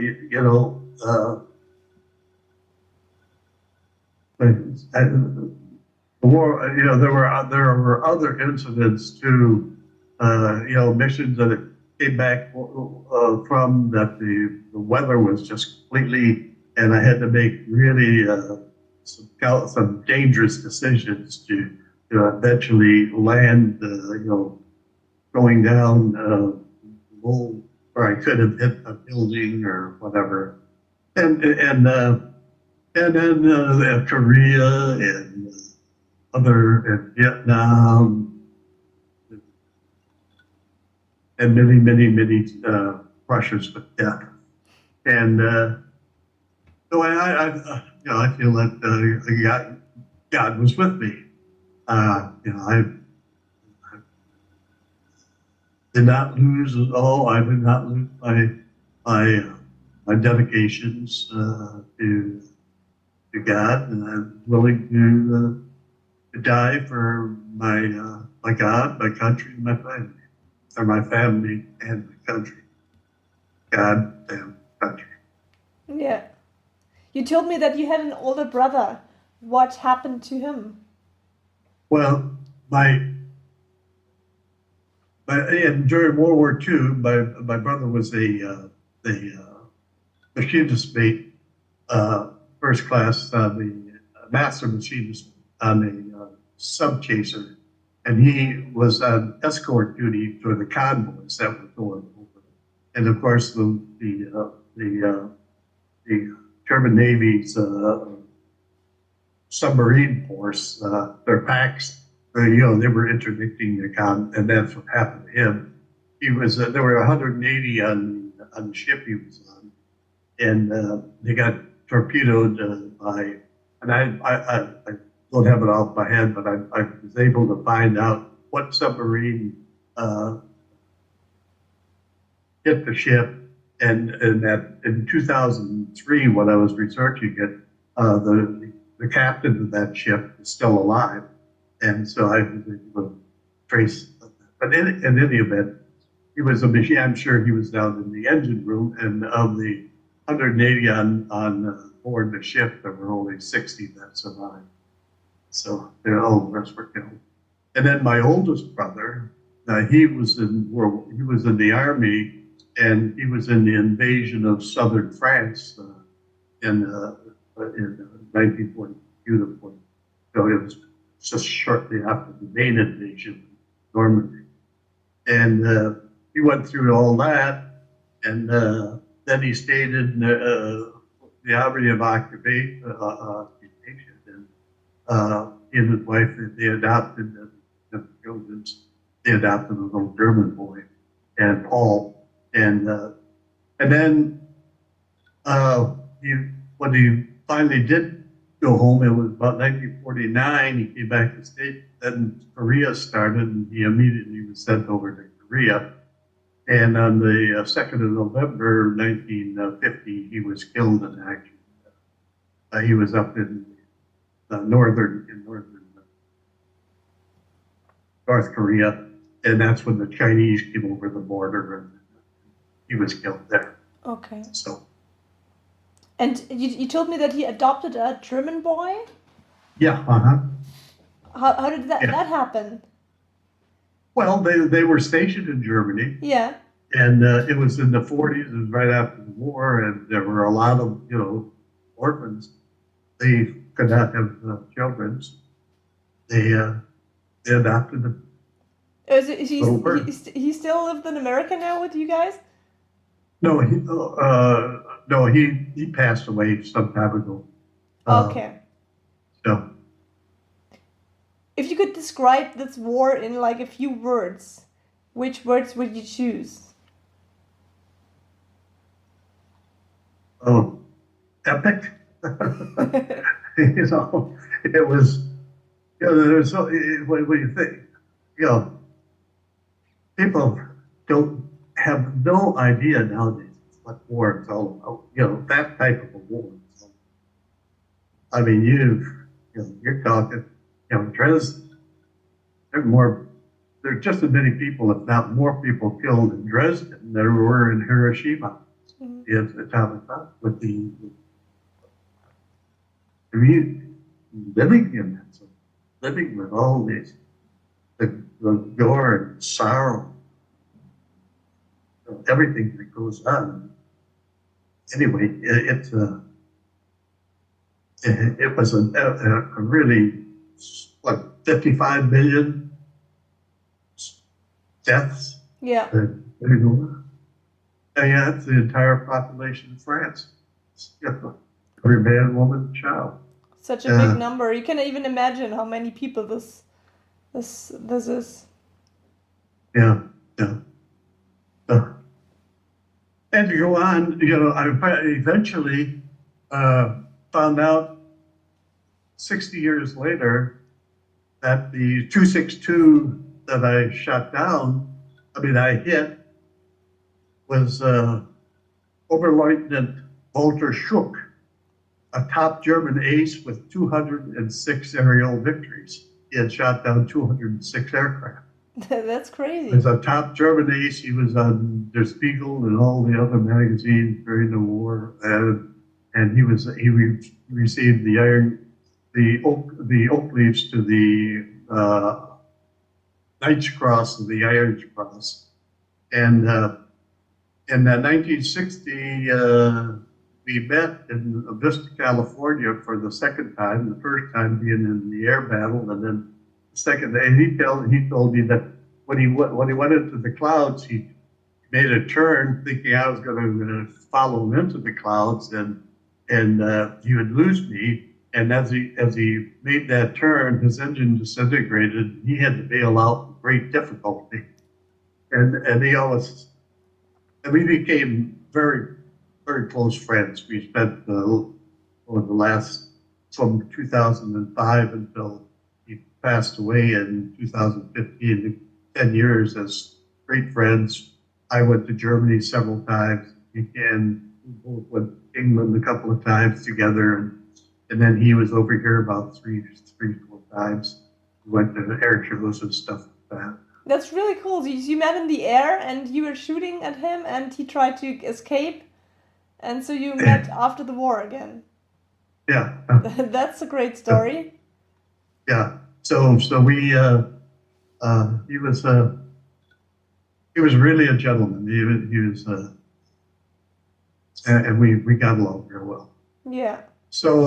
Speaker 6: the war, there were other incidents too, missions that came back from that the weather was just completely, and I had to make really some dangerous decisions to eventually land, going down where I could have hit a building or whatever, and then Korea and and Vietnam, and many brushes with death. And so I feel that God was with me. I did not lose at all. I did not lose my dedications to God, and I'm willing to die for my God, my country, and my family, or my family and my country. God, damn country.
Speaker 5: Yeah. You told me that you had an older brother. What happened to him?
Speaker 6: Well, and during World War II, my brother was a machinist mate, first class, the master machinist on a sub chaser, and he was on escort duty for the convoys that were going over. And of course, the German Navy's submarine force, their packs, they were interdicting and that's what happened to him. He was there were 180 on the ship he was on, and they got torpedoed by. And I don't have it off my head, but I was able to find out what submarine hit the ship, and that in 2003, when I was researching it, the captain of that ship is still alive, and so I was able to trace. But in any event, he was a machine. I'm sure he was down in the engine room, and of the 180 on board the ship, there were only 60 that survived. So all the rest were killed. And then my oldest brother, he was in the army, and he was in the invasion of southern France in 1942 to 40. So it was just shortly after the main invasion of Normandy. And he went through all that, and then he stayed in the Army of Occupation, and he and his wife, they adopted a little German boy, and Paul, and then when he finally did go home, it was about 1949. He came back to the States. Then Korea started, and he immediately was sent over to Korea. And on the 2nd of November, 1950, he was killed in action. He was up in northern North Korea, and that's when the Chinese came over the border, and he was killed there.
Speaker 5: Okay.
Speaker 6: So,
Speaker 5: And you told me that he adopted a German boy?
Speaker 6: yeah,
Speaker 5: How did that,
Speaker 6: Yeah.
Speaker 5: that happen?
Speaker 6: Well, they were stationed in Germany,
Speaker 5: Yeah.
Speaker 6: and it was in the 40s. It was right after the war, and there were a lot of orphans. They could not have children. They adopted them.
Speaker 5: Is
Speaker 6: Little bird.
Speaker 5: he still lived in America now with you guys?
Speaker 6: No, he passed away some time ago.
Speaker 5: Okay.
Speaker 6: So,
Speaker 5: If you could describe this war in like a few words, which words would you choose?
Speaker 6: Epic. It was. There's so. What do you think? People don't have no idea nowadays what war is all about. That type of a war. I mean, you're talking. Dresden. There are just as many people, if not more people, killed in Dresden than there were in Hiroshima. It's atomic bomb with the community living in it, so living with all these the gore and sorrow, everything that goes on. Anyway, it was a really 55 million deaths.
Speaker 5: Yeah.
Speaker 6: Yeah, it's the entire population of France. Every man, woman, child.
Speaker 5: Such a big number. You can't even imagine how many people this is.
Speaker 6: Yeah. And to go on, I eventually found out 60 years later that the 262 that I shot down, I hit, was Oberleutnant Walter Schuck, a top German ace with 206 aerial victories. He had shot down 206 aircraft.
Speaker 5: That's crazy.
Speaker 6: As a top German ace, he was on Der Spiegel and all the other magazines during the war, and he received the oak leaves to the Knight's Cross and the Iron Cross, and in 1960 we met in Vista, California for the second time. The first time being in the air battle, and then the second day he told me that when he went into the clouds, he made a turn thinking I was going to follow him into the clouds, and he would lose me. And as he made that turn, his engine disintegrated. He had to bail out with great difficulty, and he always. And we became very, very close friends. We spent over the last, from 2005 until he passed away in 2015, 10 years as great friends. I went to Germany several times, and we both went to England a couple of times together. And then he was over here about three, 4 times. We went to air shows and stuff like that.
Speaker 5: That's really cool. You met in the air and you were shooting at him and he tried to escape. And so you met after the war again.
Speaker 6: Yeah.
Speaker 5: That's a great story.
Speaker 6: Yeah. So we, he was really a gentleman. He was, and we got along real well.
Speaker 5: Yeah.
Speaker 6: So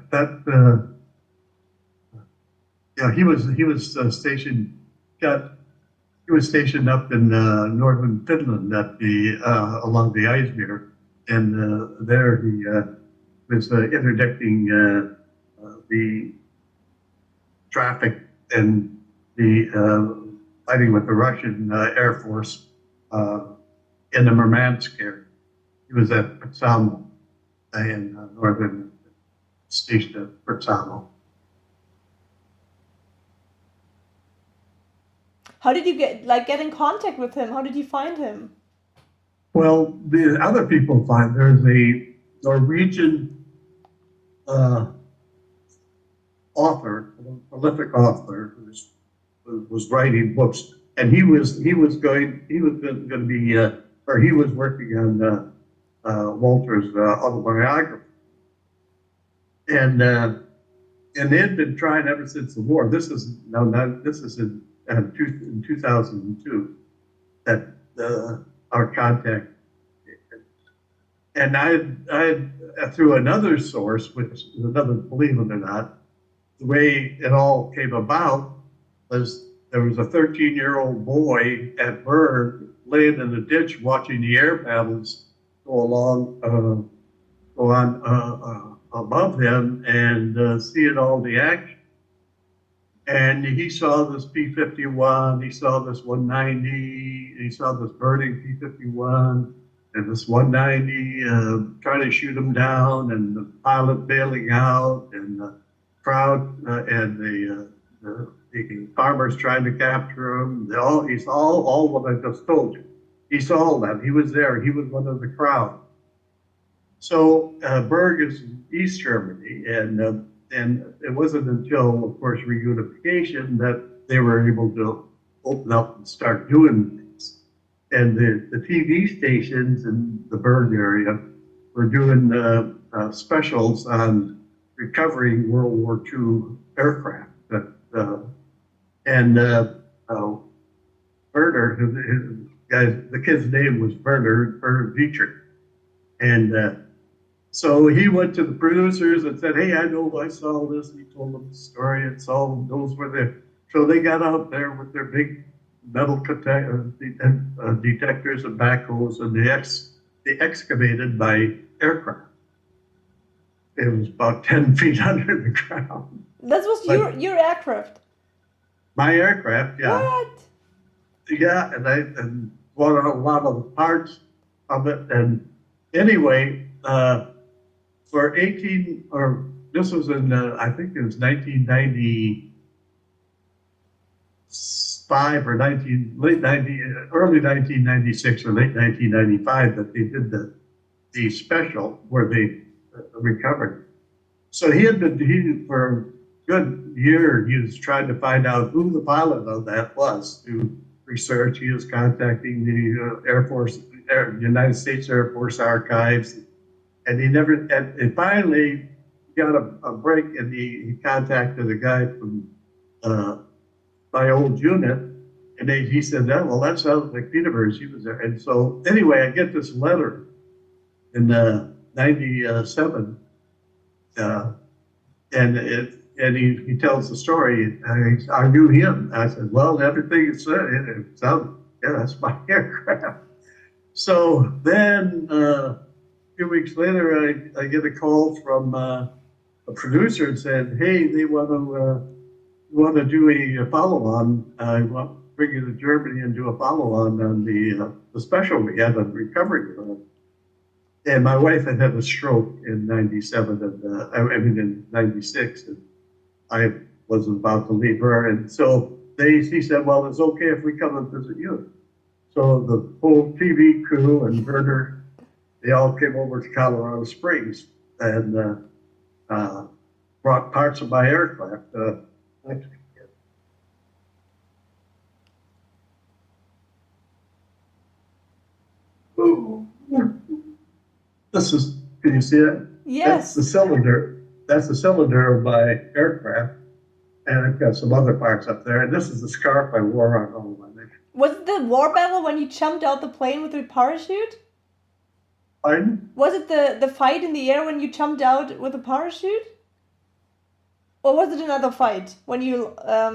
Speaker 6: he was stationed. He was stationed up in northern Finland at along the Eismeer, and there he was interdicting the traffic and the fighting with the Russian Air Force in the Murmansk area. He was at Potsdam in northern. stationed at Berzano.
Speaker 5: How did you get in contact with him? How did you find him?
Speaker 6: Well, the other people find there's a Norwegian author, a prolific author, who was writing books, and he was working on Walter's autobiography, and they had been trying ever since the war. This is in 2002 that our contact, and I through another source, which is another, believe it or not, the way it all came about was there was a 13-year-old boy at Berg laying in a ditch watching the air battles go on above him and seeing all the action. And he saw this P-51, he saw this 190, he saw this burning P-51 and this 190 trying to shoot him down, and the pilot bailing out, and the crowd and the farmers trying to capture him. He saw all what I just told you. He saw all that. He was there. He was one of the crowd. So Berg is in East Germany, and it wasn't until, of course, reunification that they were able to open up and start doing things. And the TV stations in the Berg area were doing specials on recovering World War II aircraft. Werner, the kid's name was Werner Dietrich. And so he went to the producers and said, "Hey, I saw this." He told them the story, and those were there. So they got out there with their big metal detectors and backhoes, and they excavated my aircraft. It was about 10 feet under the ground.
Speaker 5: That was your aircraft?
Speaker 6: My aircraft, yeah.
Speaker 5: What?
Speaker 6: Yeah, and I bought a lot of the parts of it. And anyway, for this was in, I think it was 1995 or early 1996 or late 1995 that they did the special where they recovered. So for a good year, he was trying to find out who the pilot of that was to research. He was contacting the United States Air Force Archives, and and finally got a break, and he contacted a guy from my old unit, and he said, "Well, that sounds like Peterborough." He was there. And so anyway, I get this letter in 97, and he tells the story. I knew him. I said, "Well, everything you said, it sounds, yeah, that's my aircraft." So then a few weeks later, I get a call from a producer and said, "Hey, they want to do a follow-on. I want to bring you to Germany and do a follow-on on the special we had on recovery." And my wife had a stroke in 97, in 96, and I was about to leave her. And so he said, "Well, it's okay if we come and visit you." So the whole TV crew and Werner, they all came over to Colorado Springs and brought parts of my aircraft. Can you see it?
Speaker 5: Yes.
Speaker 6: That's the cylinder. That's the cylinder of my aircraft. And I've got some other parts up there. And this is the scarf I wore on all of my neck.
Speaker 5: Was it the war battle when you jumped out the plane with your parachute?
Speaker 6: Pardon?
Speaker 5: Was it the fight in the air when you jumped out with a parachute? Or was it another fight when you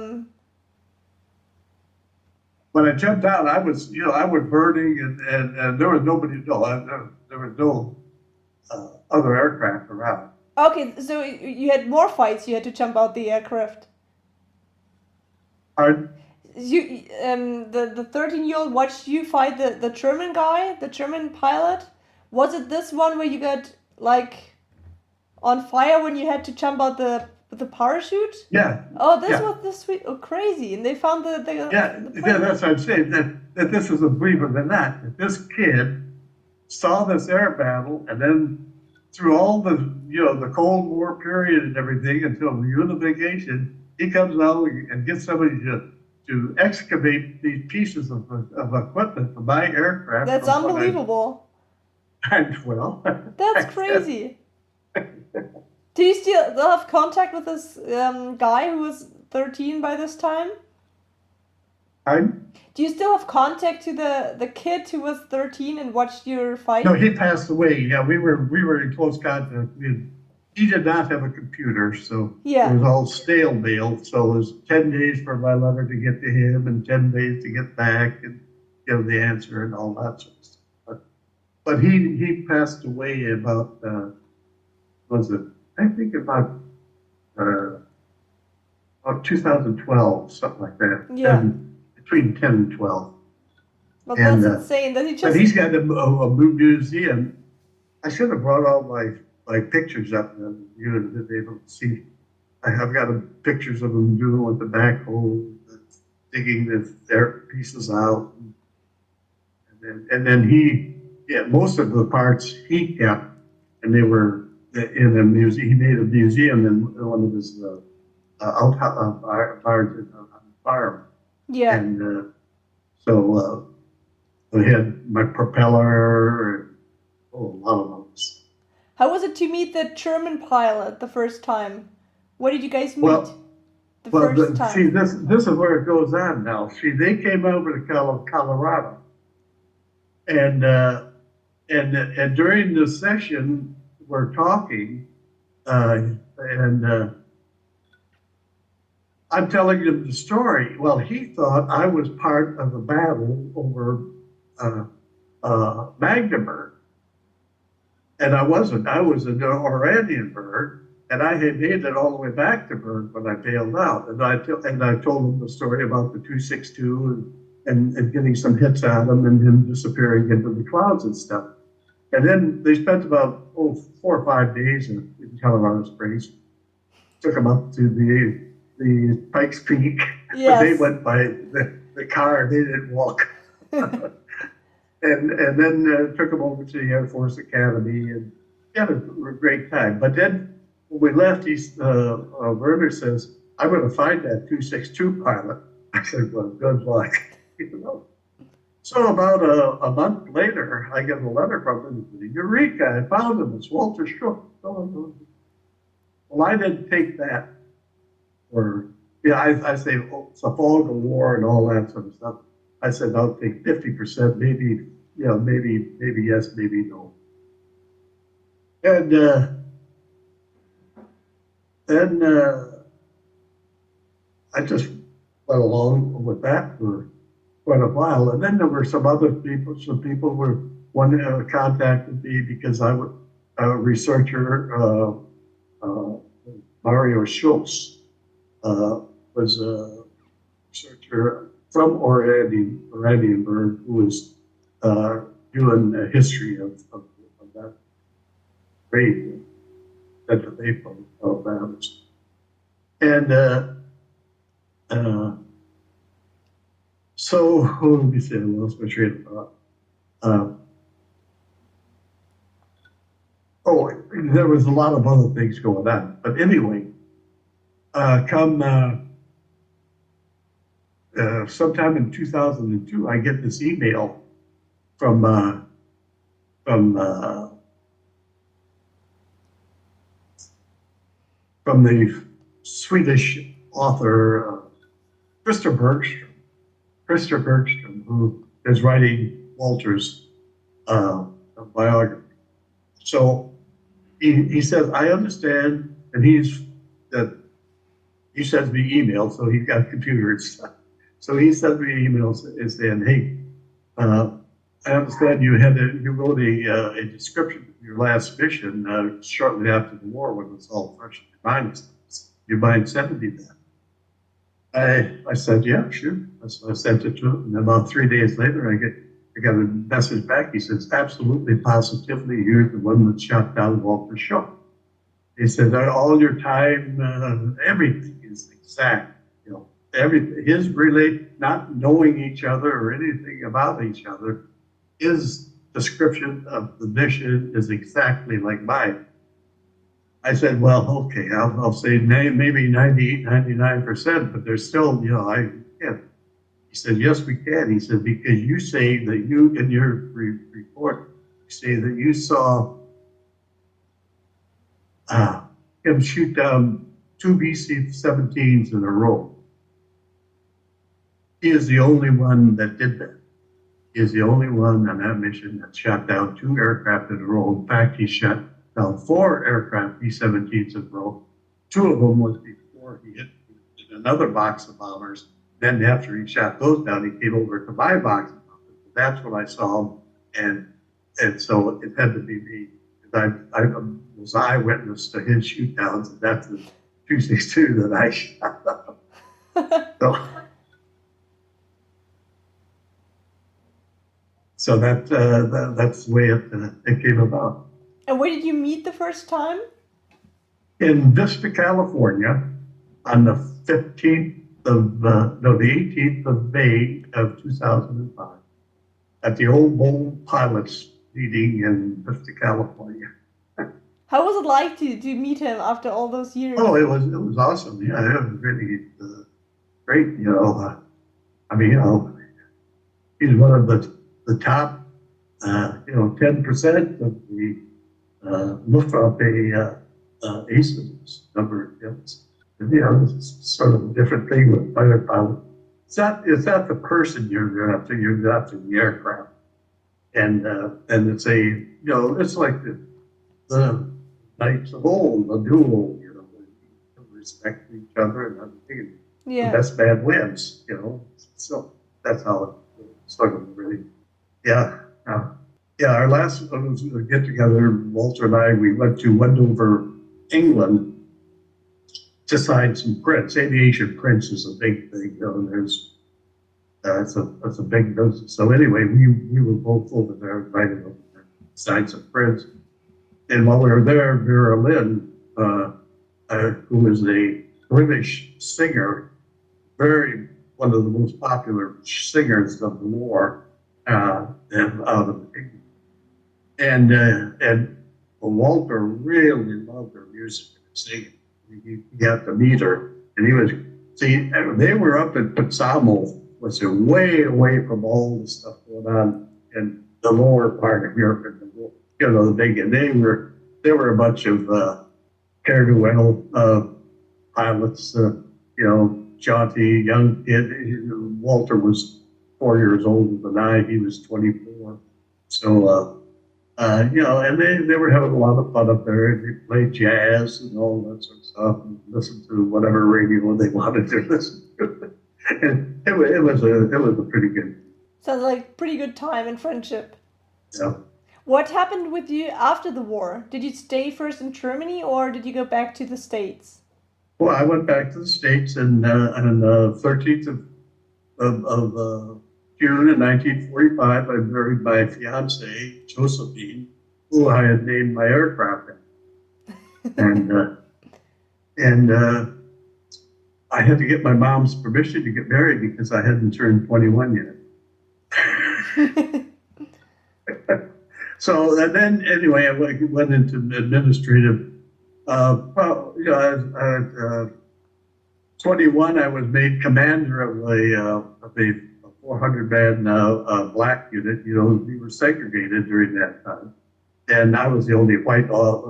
Speaker 6: When I jumped out, I was burning, and there was nobody. There was no other aircraft around.
Speaker 5: Okay, so you had more fights. You had to jump out the aircraft.
Speaker 6: Pardon?
Speaker 5: The 13-year-old watched you fight the German guy, the German pilot. Was it this one where you got on fire when you had to jump out the parachute?
Speaker 6: Yeah,
Speaker 5: Oh, this
Speaker 6: Yeah.
Speaker 5: was the sweet. Oh, crazy! And they found the
Speaker 6: yeah,
Speaker 5: plane.
Speaker 6: that's what I'm saying, that this is a believer than that this kid saw this air battle, and then through all the, the Cold War period and everything until the unification, he comes out and gets somebody to excavate these pieces of equipment for my aircraft.
Speaker 5: That's
Speaker 6: from what
Speaker 5: unbelievable.
Speaker 6: well,
Speaker 5: That's crazy. Do you still have contact with this guy who was 13 by this time? Do you still have contact to the kid who was 13 and watched your fight?
Speaker 6: No, he passed away. Yeah, we were in close contact. He did not have a computer, so
Speaker 5: Yeah.
Speaker 6: it was all stale mail. So it was 10 days for my letter to get to him and 10 days to get back and give the answer and all that sort of stuff. But he passed away about, I think about 2012, something like that.
Speaker 5: Yeah.
Speaker 6: And between 10 and 12.
Speaker 5: Well,
Speaker 6: And,
Speaker 5: that's insane. That he
Speaker 6: But
Speaker 5: just
Speaker 6: he's got a museum. I should have brought all my pictures up and you would have been able to see. I have got pictures of him doing with the backhoe, digging their pieces out. And then most of the parts he kept, and they were in a museum. He made a museum in one of his fire.
Speaker 5: yeah.
Speaker 6: And so we had my propeller and a lot of those.
Speaker 5: How was it to meet the German pilot the first time? Where did you guys meet
Speaker 6: Well,
Speaker 5: the first time?
Speaker 6: see, this is where it goes on now. See, they came over to Colorado, and during the session, we're talking, and I'm telling him the story. Well, he thought I was part of the battle over Magdeburg. And I wasn't. I was in Oranienburg, and I had made it all the way back to Berg when I bailed out. And I told him the story about the 262 and getting some hits at him and him disappearing into the clouds and stuff. And then they spent about 4 or 5 days in Colorado Springs. Took them up to the Pikes Peak.
Speaker 5: Yes.
Speaker 6: But they went by the car. They didn't walk. And then took them over to the Air Force Academy and had a great time. But then when we left, Werner says, "I'm going to find that 262 pilot." I said, "Well, good luck." So about a month later, I get a letter from him. "Eureka! I found him. It's Walter Schuck." Well, I didn't take that. I say, it's a fog of war and all that sort of stuff. I said, I'll take 50%, maybe yes, maybe no. And then I just went along with that for quite a while. And then there were some people contacted me because I was a researcher, Mario Schultz was a researcher from Oranienburg who was doing a history of that raid, that they of battles. And so, let me see, what else was I reading about? There was a lot of other things going on. But anyway, sometime in 2002, I get this email from the Swedish author Christer Bergström, who is writing Walter's biography. So he says, I understand, and he sends me emails, so he's got a computer and stuff. So he sends me emails and saying, hey, I understand you wrote a description of your last mission shortly after the war when it was all fresh in your mind. You mind sending me that? I said, yeah, sure. So I sent it to him. And about 3 days later, I got a message back. He says, absolutely, positively, you're the one that shot down Walter Schuck. He said, all your time, everything is exact. You know, his not knowing each other or anything about each other, his description of the mission is exactly like mine. I said, well, okay, I'll say maybe 98, 99%, but there's still, you know, I can't. He said, yes, we can. He said, because you say that you, in your report, you say that you saw him shoot down 2 BC-17s in a row. He is the only one that did that. He is the only one on that mission that shot down 2 aircraft in a row. In fact, he shot down 4 aircraft B-17s in a row. 2 of them was before he hit another box of bombers. Then after he shot those down, he came over to my box of bombers. That's when I saw him, and so it had to be me. I was eyewitness to his shoot downs, and that's the 262 that I shot. So that's the way it came about.
Speaker 5: And where did you meet the first time?
Speaker 6: In Vista, California, on the 18th of May of 2005, at the Old Bowl Pilots meeting in Vista, California.
Speaker 5: How was it like to meet him after all those years?
Speaker 6: Oh, it was awesome. Yeah, it was really great. You know, I mean, you know, he's one of the top, 10% of the Luftwaffe aces number of kills. And, you know, it's sort of a different thing with fighter pilot. It's not the person you're after the aircraft. And it's it's like the Knights of old, a duel, you know, respect each other and everything.
Speaker 5: Yeah.
Speaker 6: The best man wins, you know. So that's how it sort of really, yeah. Our last get together, Walter and I, we went to Wendover, England, to sign some prints. Aviation prints is a big thing, you know, and there's it's a big business. So anyway, we were both over there, invited over there, signed some prints. And while we were there, Vera Lynn, who is a British singer, one of the most popular singers of the war, and out of England. And Walter really loved her music and singing. He got to meet her, and they were up at Petsamo, which is way away from all the stuff going on in the lower part of Europe, the big, and they were a bunch of care-to-well pilots, jaunty, young kid. Walter was 4 years older than I. He was 24. So, and they were having a lot of fun up there. They played jazz and all that sort of stuff, and listened to whatever radio they wanted to listen to. And it was a pretty good.
Speaker 5: Sounds like pretty good time and friendship.
Speaker 6: Yeah.
Speaker 5: What happened with you after the war? Did you stay first in Germany or did you go back to the States?
Speaker 6: Well, I went back to the States on the 13th of June in 1945. I married my fiancée, Josephine, who I had named my aircraft after. And I had to get my mom's permission to get married because I hadn't turned 21 yet. So, and then anyway, I went into administrative. 21, I was made commander of a 400-man black unit. You know, we were segregated during that time, and I was the only white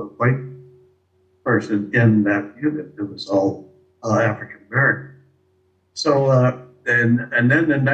Speaker 6: person in that unit. It was all African American. So, and then in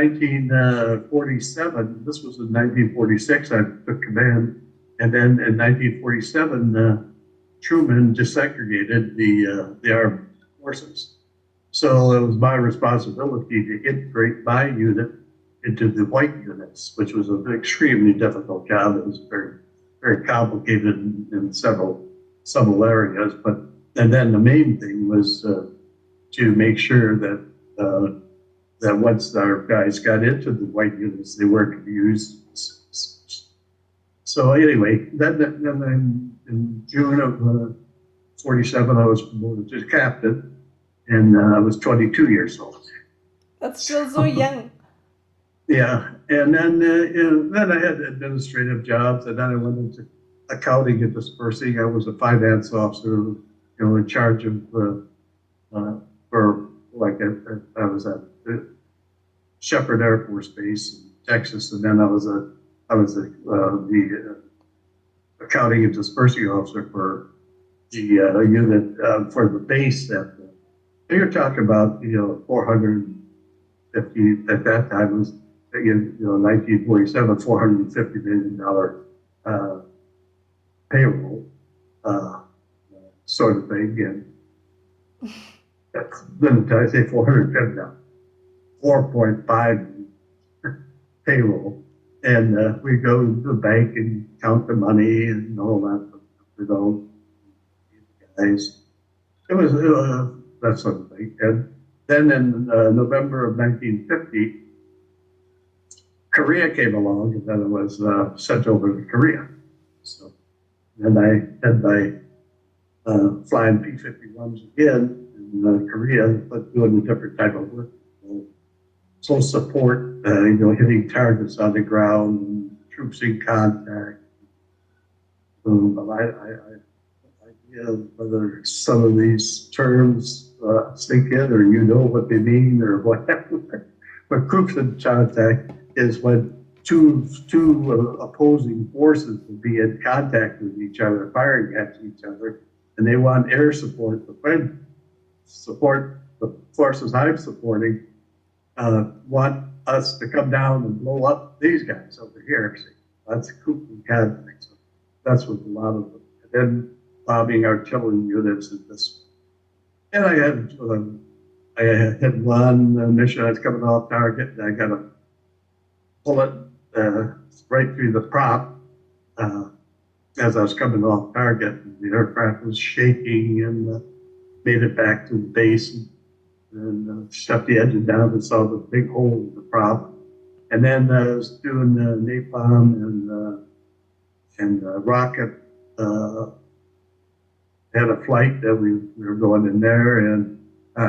Speaker 6: 1947, this was in 1946, I took command, and then in 1947, Truman desegregated the armed forces. So it was my responsibility to integrate my unit into the white units, which was an extremely difficult job. It was very, very complicated in several areas. And then the main thing was to make sure that once our guys got into the white units, they weren't abused. So anyway, then in June of 47, I was promoted to captain, and I was 22 years old.
Speaker 5: That's still so young.
Speaker 6: Yeah, and then I had administrative jobs, and then I went into accounting and dispersing. I was a finance officer, in charge of I was at Shepherd Air Force Base in Texas, and then I was the accounting and dispersing officer for the unit for the base. You're talking about 450 at that time. It was 1947, $450 million payroll sort of thing, and then I say 450 now, 4.5 payroll, and we go to the bank and count the money and all that, guys. It was that sort of thing, and then in November of 1950. Korea came along, and then I was sent over to Korea. So then I had my flying P-51s again in Korea, but doing a different type of work. So support, hitting targets on the ground, and troops in contact. Idea whether some of these terms sink in, or what they mean, or whatever. But troops in contact is when two opposing forces will be in contact with each other, firing at each other, and they want air support. The forces I'm supporting want us to come down and blow up these guys over here. See, that's a coup in contact. So that's what a lot of them. And then bombing artillery units and this. And I had one mission I was coming off target, and I got a bullet right through the prop as I was coming off target. The aircraft was shaking, and made it back to the base and shut the engine down and saw the big hole in the prop. And then I was doing napalm and rocket. Had a flight that we were going in there, and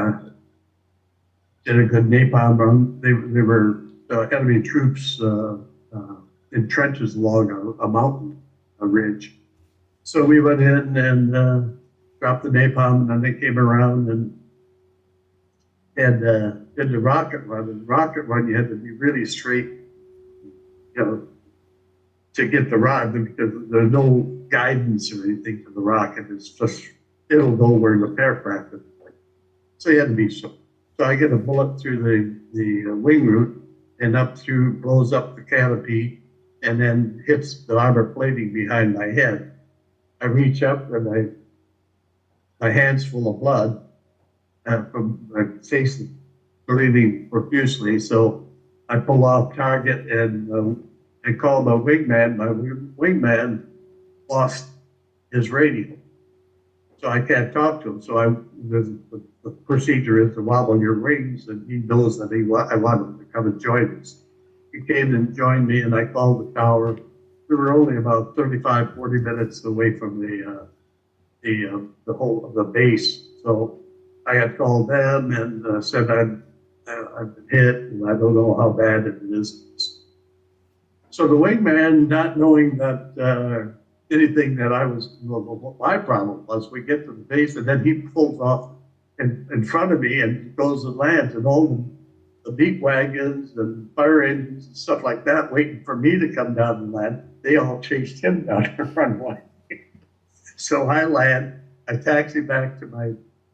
Speaker 6: did a good napalm run. They were enemy troops in trenches along a mountain, a ridge. So we went in and dropped the napalm, and then they came around and did the rocket run. And the rocket run, you had to be really straight, to get the rocket, because there's no guidance or anything to the rocket. It's just, it'll go where the aircraft is. So you had to be so. So I get a bullet through the wing root, and up through, blows up the canopy, and then hits the armor plating behind my head. I reach up, and my hand's full of blood from my face bleeding profusely. So I pull off target and call my wingman. My wingman lost his radio, so I can't talk to him. So the procedure is to wobble your wings, and he knows that I want him to come and join us. He came and joined me, and I called the tower. We were only about 35, 40 minutes away from the whole of the base. So I had called them and said I've been hit, and I don't know how bad it is. So the wingman, not knowing that anything that I was, what my problem was, we get to the base, and then he pulls off in front of me and goes and lands, and all the beat wagons and fire engines and stuff like that waiting for me to come down and land. They all chased him down the runway. So I land, I taxi back to my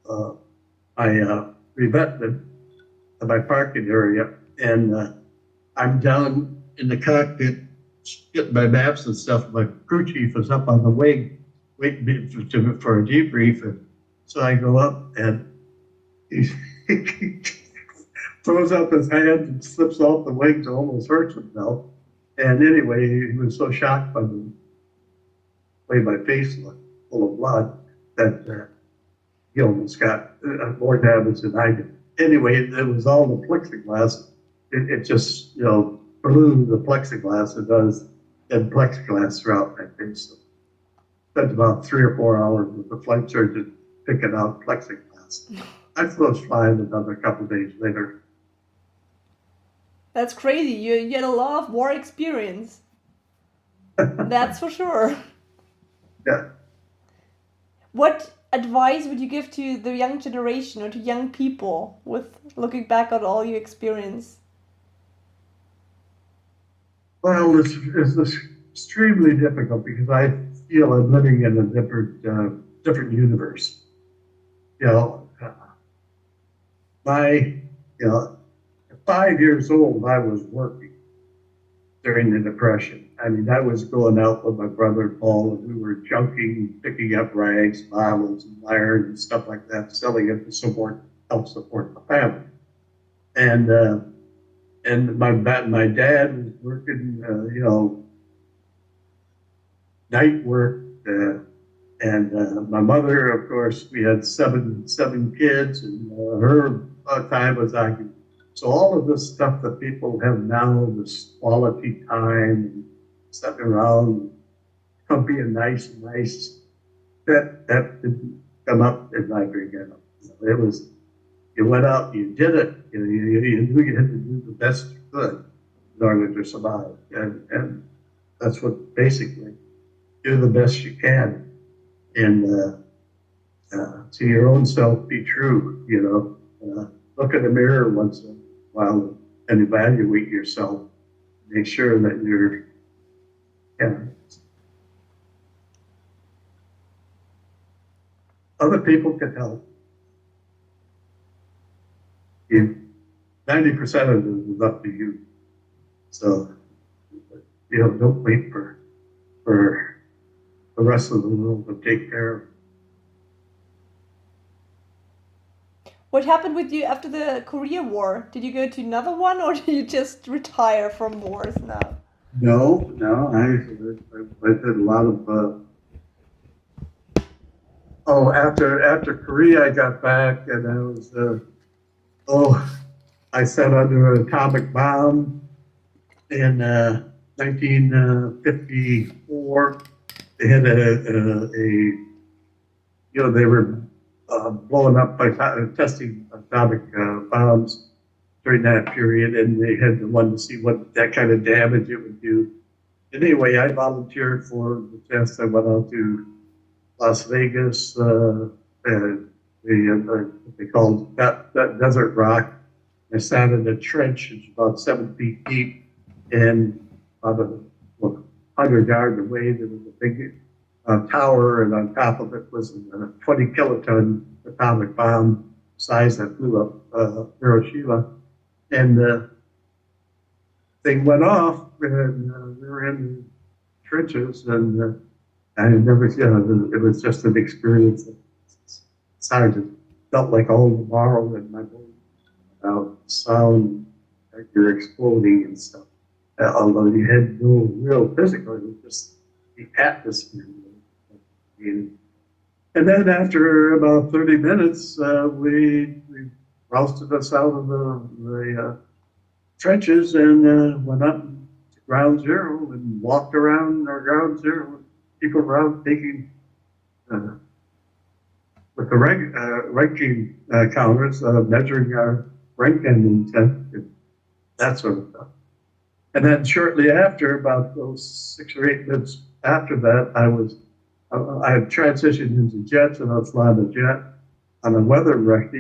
Speaker 6: revetment, my parking area, and I'm down in the cockpit getting my maps and stuff. My crew chief is up on the wing waiting for a debrief. And so I go up, and he throws up his hand and slips off the wing to almost hurt himself. And anyway, he was so shocked by the way my face looked, full of blood, that he almost got more damage than I did. Anyway, it was all the plexiglass. It just, blew the plexiglass. It does, and plexiglass throughout my face. spent about 3 or 4 hours with the flight surgeon picking out plexiglass. I was flying another couple of days later.
Speaker 5: That's crazy. You had a lot of war experience. That's for sure.
Speaker 6: Yeah.
Speaker 5: What advice would you give to the young generation or to young people with looking back at all you experience?
Speaker 6: Well, it's extremely difficult because I feel I'm living in a different universe. You know, at 5 years old, I was working during the Depression. I mean, I was going out with my brother Paul, and we were junking, picking up rags, bottles, and iron, and stuff like that, selling it to help support the family. And my dad was working, night work, and my mother, of course, we had seven kids, and her time was occupied. So all of this stuff that people have now, this quality time, and sitting around, being nice, that didn't come up in my beginning. It was, you went out, you did it, you knew you had to do the best you could in order to survive. And that's what basically, do the best you can. And to your own self, be true, look in the mirror once in a while and evaluate yourself. Make sure that you're, other people can help. 90% of it is up to you. So, don't wait for the rest of the world to take care of.
Speaker 5: What happened with you after the Korea War? Did you go to another one, or did you just retire from wars now?
Speaker 6: No, I did a lot of. After Korea, I got back, and I was. I sat under an atomic bomb in 1954. They had they were blowing up by testing atomic bombs during that period, and they had wanted to see what that kind of damage it would do. And anyway, I volunteered for the test. I went out to Las Vegas, and they called that Desert Rock. I sat in a trench, it's about 7 feet deep, and about 100 yards away, there was a big tower, and on top of it was a 20 kiloton atomic bomb size that blew up Hiroshima. And the thing went off, and we were in the trenches, and I never, it was just an experience that felt like all the marrow in my bones. Sound like you're exploding and stuff. Although you had no real physical, it was just the atmosphere. And then after about 30 minutes, we rousted us out of the trenches and went up to ground zero and walked around our ground zero. People around taking with the ranking counters, measuring our rank and intent, that sort of stuff. And then shortly after, about those 6 or 8 minutes after that, I had transitioned into jets, and I was flying a jet on a weather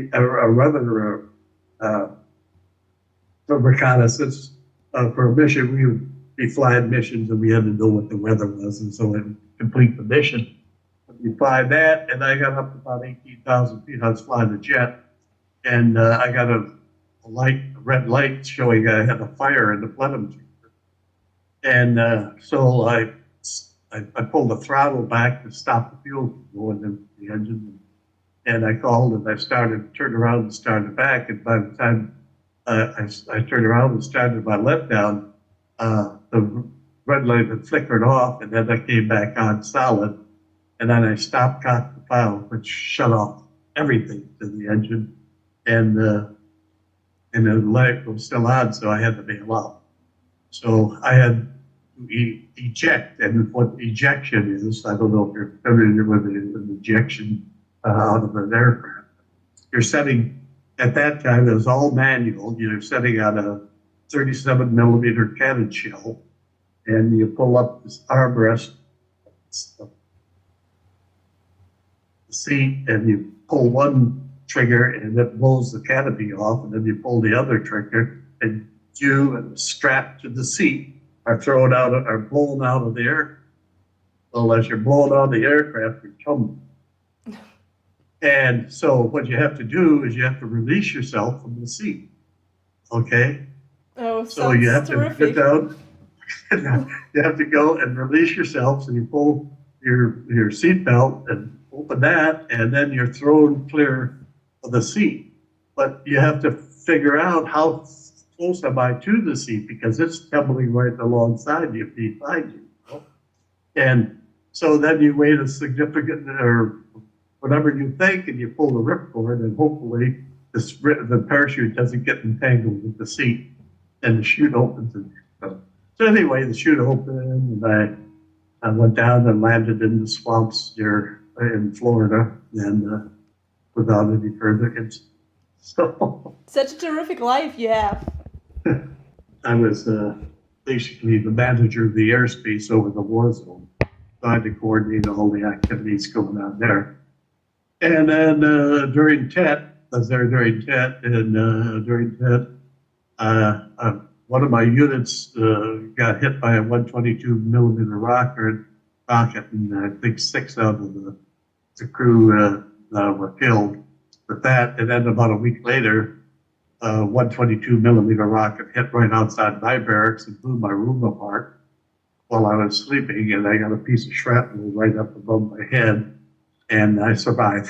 Speaker 6: reconnaissance for a mission. We would be flying missions, and we had to know what the weather was, and so to complete the mission, we fly that, and I got up to about 18,000 feet. I was flying a jet, and I got a red light showing I had a fire in the plenum chamber. And so I pulled the throttle back to stop the fuel from going into the engine. And I called, and I turned around and started back. And by the time I turned around and started my letdown, the red light had flickered off, and then I came back on solid. And then I stopped, cocked the pile, which shut off everything to the engine. And the light was still on, so I had to bail out. So I had eject, and what ejection is, I don't know if you're familiar with an ejection out of an aircraft. You're setting, at that time, it was all manual. You're setting out a 37 millimeter cannon shell, and you pull up this armrest, the seat, and you pull one trigger, and it blows the canopy off, and then you pull the other trigger, and you and the strap to the seat are thrown out, are blown out of the air. Well, as you're blown out of the aircraft, you're tumbling. And so what you have to do is you have to release yourself from the seat. Okay?
Speaker 5: Oh,
Speaker 6: So you have
Speaker 5: terrific.
Speaker 6: to get down. You have to go and release yourself. So you pull your seat belt and open that, and then you're thrown clear of the seat. But you have to figure out how close am I to the seat, because it's tumbling right alongside you, behind you. And so then you wait a significant, or whatever you think, and you pull the ripcord, and hopefully the parachute doesn't get entangled with the seat, and the chute opens. So anyway, the chute opened, and I went down and landed in the swamps here in Florida, and without any further incident. So
Speaker 5: Such a terrific life you have.
Speaker 6: I was basically the manager of the airspace over the war zone. So I had to coordinate all the activities going on there. And then during TET, I was there during TET, and during TET, one of my units got hit by a 122 millimeter rocket, and I think 6 out of the crew were killed with that. And then about a week later, 122 millimeter rocket hit right outside my barracks and blew my room apart while I was sleeping, and I got a piece of shrapnel right up above my head, and I survived.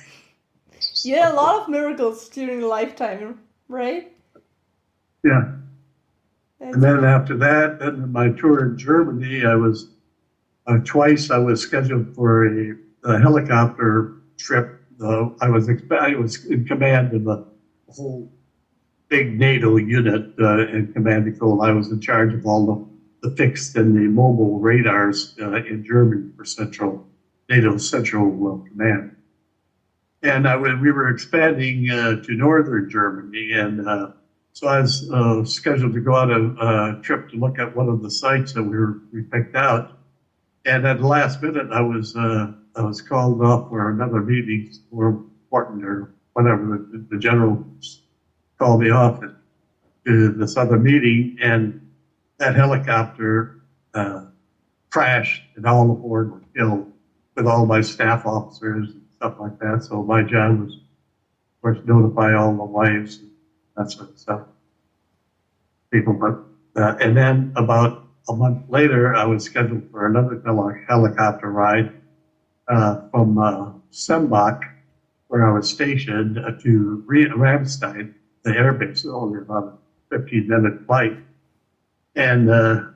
Speaker 5: You had a lot of miracles during a lifetime, right?
Speaker 6: Yeah. And then after that, then my tour in Germany, I was twice. I was scheduled for a helicopter trip. I was in command of a whole big NATO unit in command control. I was in charge of all the fixed and the mobile radars in Germany for NATO's central command. And we were expanding to northern Germany, and so I was scheduled to go on a trip to look at one of the sites that we picked out. And at the last minute, I was called off for another meeting, more important or whatever. The general called me off to this other meeting, and that helicopter crashed, and all aboard were killed, with all my staff officers and stuff like that. So my job was, of course, notify all the wives and that sort of stuff. People, but and then about a month later, I was scheduled for another helicopter ride from Sembach, where I was stationed, to Ramstein, the airbase, only about a 15-minute flight. And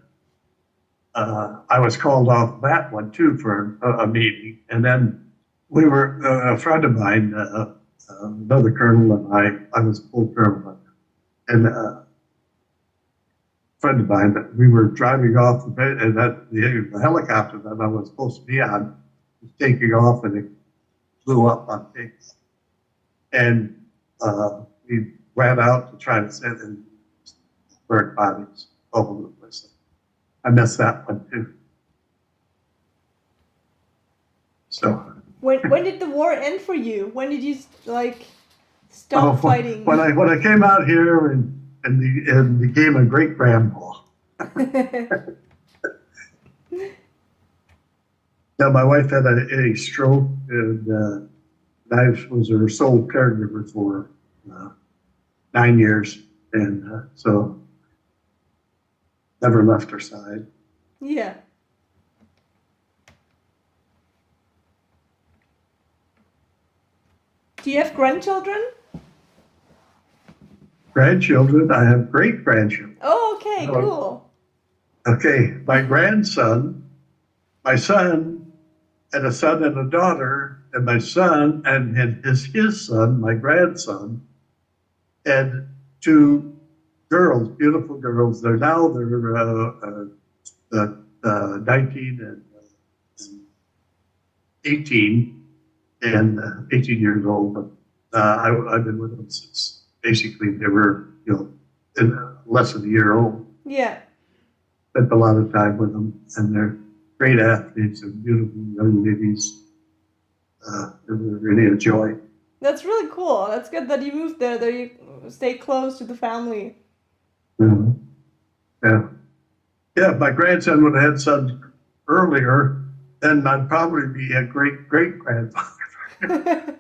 Speaker 6: I was called off that one too for a meeting. And then we were, a friend of mine, another colonel, and I was full colonel, and a friend of mine, we were driving off the bed, and the helicopter that I was supposed to be on was taking off, and it blew up on things. And we ran out to try to send in bird bodies all over the place. I missed that one too. So
Speaker 5: When did the war end for you? When did you stop fighting?
Speaker 6: When I came out here and became a great grandpa. Now my wife had a stroke, and I was her sole caregiver for 9 years, and so never left her side.
Speaker 5: Yeah. Do you have grandchildren?
Speaker 6: Grandchildren, I have great grandchildren.
Speaker 5: Oh, okay, cool.
Speaker 6: Okay, my grandson, my son, and a son and a daughter, and my son and his son, my grandson, and 2 girls, beautiful girls. They're 19 and 18, and 18 years old. But I've been with them since basically they were, less than a year old.
Speaker 5: Yeah.
Speaker 6: Spent a lot of time with them, and they're great athletes and beautiful young ladies. It was really a joy.
Speaker 5: That's really cool. That's good that you moved there, that you stay close to the family.
Speaker 6: Mhm. Yeah. Yeah, if my grandson would have had sons earlier, then I'd probably be a great grandfather.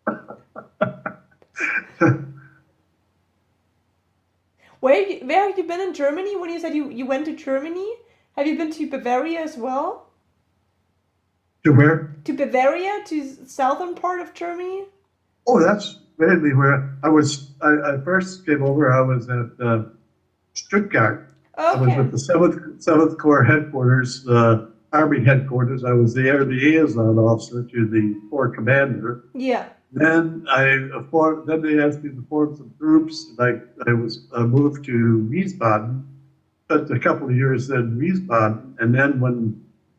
Speaker 5: Where have you been in Germany? When you said you went to Germany, have you been to Bavaria as well?
Speaker 6: To where?
Speaker 5: To Bavaria, to southern part of Germany?
Speaker 6: Oh, that's mainly where I was. I first came over. I was at Stuttgart. I was
Speaker 5: Okay.
Speaker 6: with the Seventh Corps headquarters, Army headquarters. I was there, the liaison officer to the Corps commander.
Speaker 5: Yeah.
Speaker 6: Then then they asked me to form some groups. I moved to Wiesbaden, spent a couple of years in Wiesbaden, and then when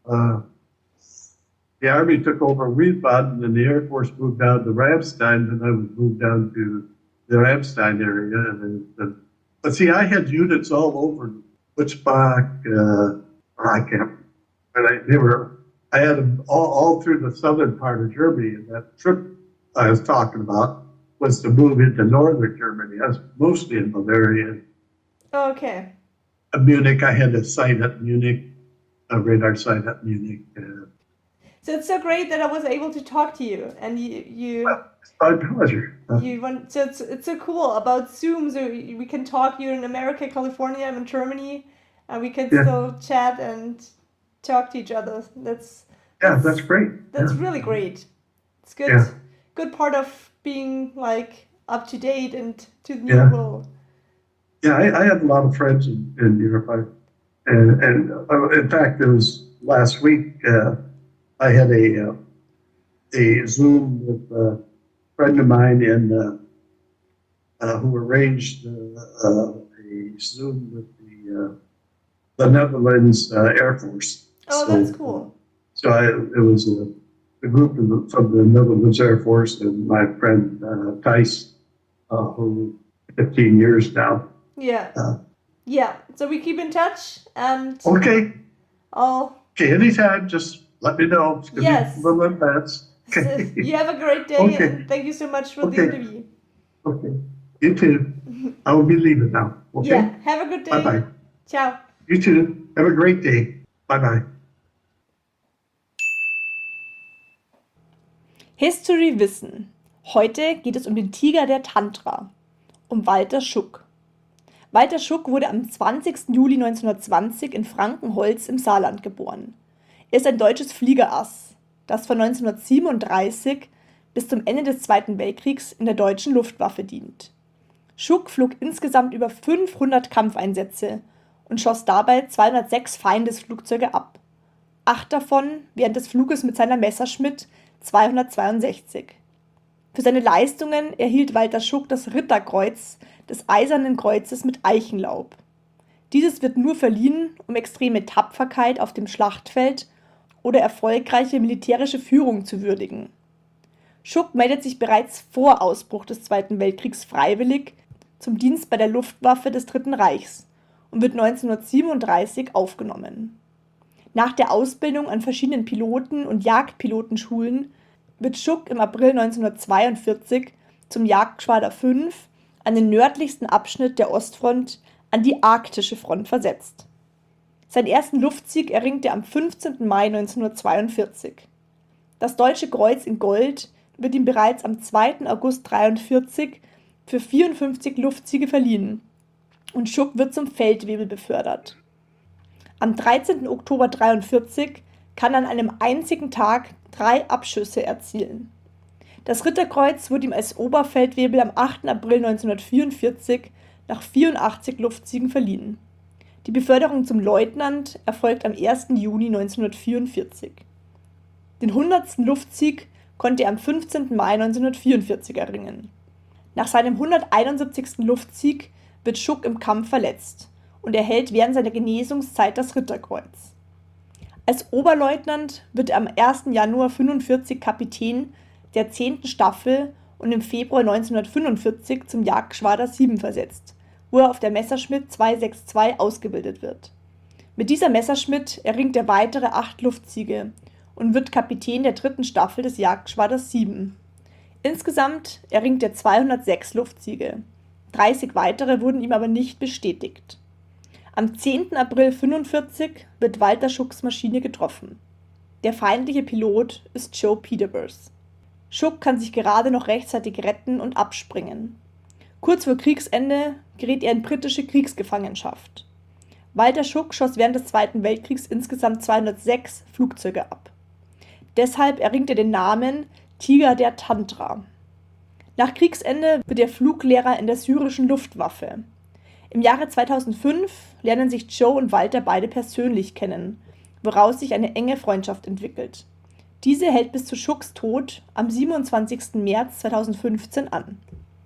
Speaker 6: the Army took over Wiesbaden and the Air Force moved down to Ramstein, and I was moved down to the Ramstein area. But see, I had units all over Witzbach. I can't. But I had them all through the southern part of Germany, and that trip I was talking about was to move into northern Germany. I was mostly in Bavaria.
Speaker 5: Okay.
Speaker 6: Munich, I had a site at Munich, a radar site at Munich.
Speaker 5: So it's so great that I was able to talk to you, and you
Speaker 6: It's my pleasure.
Speaker 5: want. So it's so cool about Zoom. So we can talk. You're in America, California. I'm in Germany, and we can
Speaker 6: Yeah.
Speaker 5: still chat and talk to each other. That's
Speaker 6: great.
Speaker 5: That's
Speaker 6: Yeah.
Speaker 5: really great. It's good.
Speaker 6: Yeah.
Speaker 5: Good part of being like up to date and to the new
Speaker 6: Yeah.
Speaker 5: world.
Speaker 6: Yeah, I have a lot of friends in Europe. And in fact, it was last week, I had a Zoom with a friend of mine who arranged a Zoom with the Netherlands Air Force.
Speaker 5: Oh, that's cool.
Speaker 6: So it was a group from the Netherlands Air Force and my friend Thijs, who 15 years now.
Speaker 5: Yeah.
Speaker 6: Uh,
Speaker 5: Yeah. So we keep in touch, and
Speaker 6: Okay,
Speaker 5: I'll.
Speaker 6: anytime, just let me know. It's gonna
Speaker 5: Yes.
Speaker 6: be a little advance.
Speaker 5: So
Speaker 6: Okay.
Speaker 5: you have a great day,
Speaker 6: Okay.
Speaker 5: and thank you so much for the
Speaker 6: Okay.
Speaker 5: interview.
Speaker 6: Okay. You too. I will be leaving now. Okay.
Speaker 5: Yeah. Have a good day.
Speaker 6: Bye bye.
Speaker 5: Ciao.
Speaker 6: You too. Have a great day. Bye bye.
Speaker 5: History Wissen. Heute geht es um den Tiger der Tundra, um Walter Schuck. Walter Schuck wurde am 20. Juli 1920 in Frankenholz im Saarland geboren. Er ist ein deutsches Fliegerass, das von 1937 bis zum Ende des Zweiten Weltkriegs in der deutschen Luftwaffe dient. Schuck flog insgesamt über 500 Kampfeinsätze und schoss dabei 206 Feindesflugzeuge ab. 8 davon während des Fluges mit seiner Messerschmitt 262. Für seine Leistungen erhielt Walter Schuck das Ritterkreuz des Eisernen Kreuzes mit Eichenlaub. Dieses wird nur verliehen, um extreme Tapferkeit auf dem Schlachtfeld oder erfolgreiche militärische Führung zu würdigen. Schuck meldet sich bereits vor Ausbruch des Zweiten Weltkriegs freiwillig zum Dienst bei der Luftwaffe des Dritten Reichs und wird 1937 aufgenommen. Nach der Ausbildung an verschiedenen Piloten- und Jagdpilotenschulen wird Schuck im April 1942 zum Jagdgeschwader 5 an den nördlichsten Abschnitt der Ostfront an die Arktische Front versetzt. Seinen ersten Luftsieg erringt er am 15. Mai 1942. Das Deutsche Kreuz in Gold wird ihm bereits am 2. August 1943 für 54 Luftsiege verliehen und Schuck wird zum Feldwebel befördert. Am 13. Oktober 1943 kann er an einem einzigen Tag 3 Abschüsse erzielen. Das Ritterkreuz wurde ihm als Oberfeldwebel am 8. April 1944 nach 84 Luftsiegen verliehen. Die Beförderung zum Leutnant erfolgt am 1. Juni 1944. Den 100. Luftsieg konnte er am 15. Mai 1944 erringen. Nach seinem 171. Luftsieg wird Schuck im Kampf verletzt und erhält während seiner Genesungszeit das Ritterkreuz. Als Oberleutnant wird er am 1. Januar 1945 Kapitän der 10. Staffel und im Februar 1945 zum Jagdgeschwader 7 versetzt, wo er auf der Messerschmitt 262 ausgebildet wird. Mit dieser Messerschmitt erringt er weitere 8 Luftsiege und wird Kapitän der 3. Staffel des Jagdgeschwaders 7. Insgesamt erringt er 206 Luftsiege. 30 weitere wurden ihm aber nicht bestätigt. Am 10. April 1945 wird Walter Schukks Maschine getroffen. Der feindliche Pilot ist Joe Peterburs. Schuck kann sich gerade noch rechtzeitig retten und abspringen. Kurz vor Kriegsende gerät er in britische Kriegsgefangenschaft. Walter Schuck schoss während des Zweiten Weltkriegs insgesamt 206 Flugzeuge ab. Deshalb erringt er den Namen Tiger der Tundra. Nach Kriegsende wird er Fluglehrer in der syrischen Luftwaffe. Im Jahre 2005 lernen sich Joe und Walter beide persönlich kennen, woraus sich eine enge Freundschaft entwickelt. Diese hält bis zu Schucks Tod am 27. März 2015 an.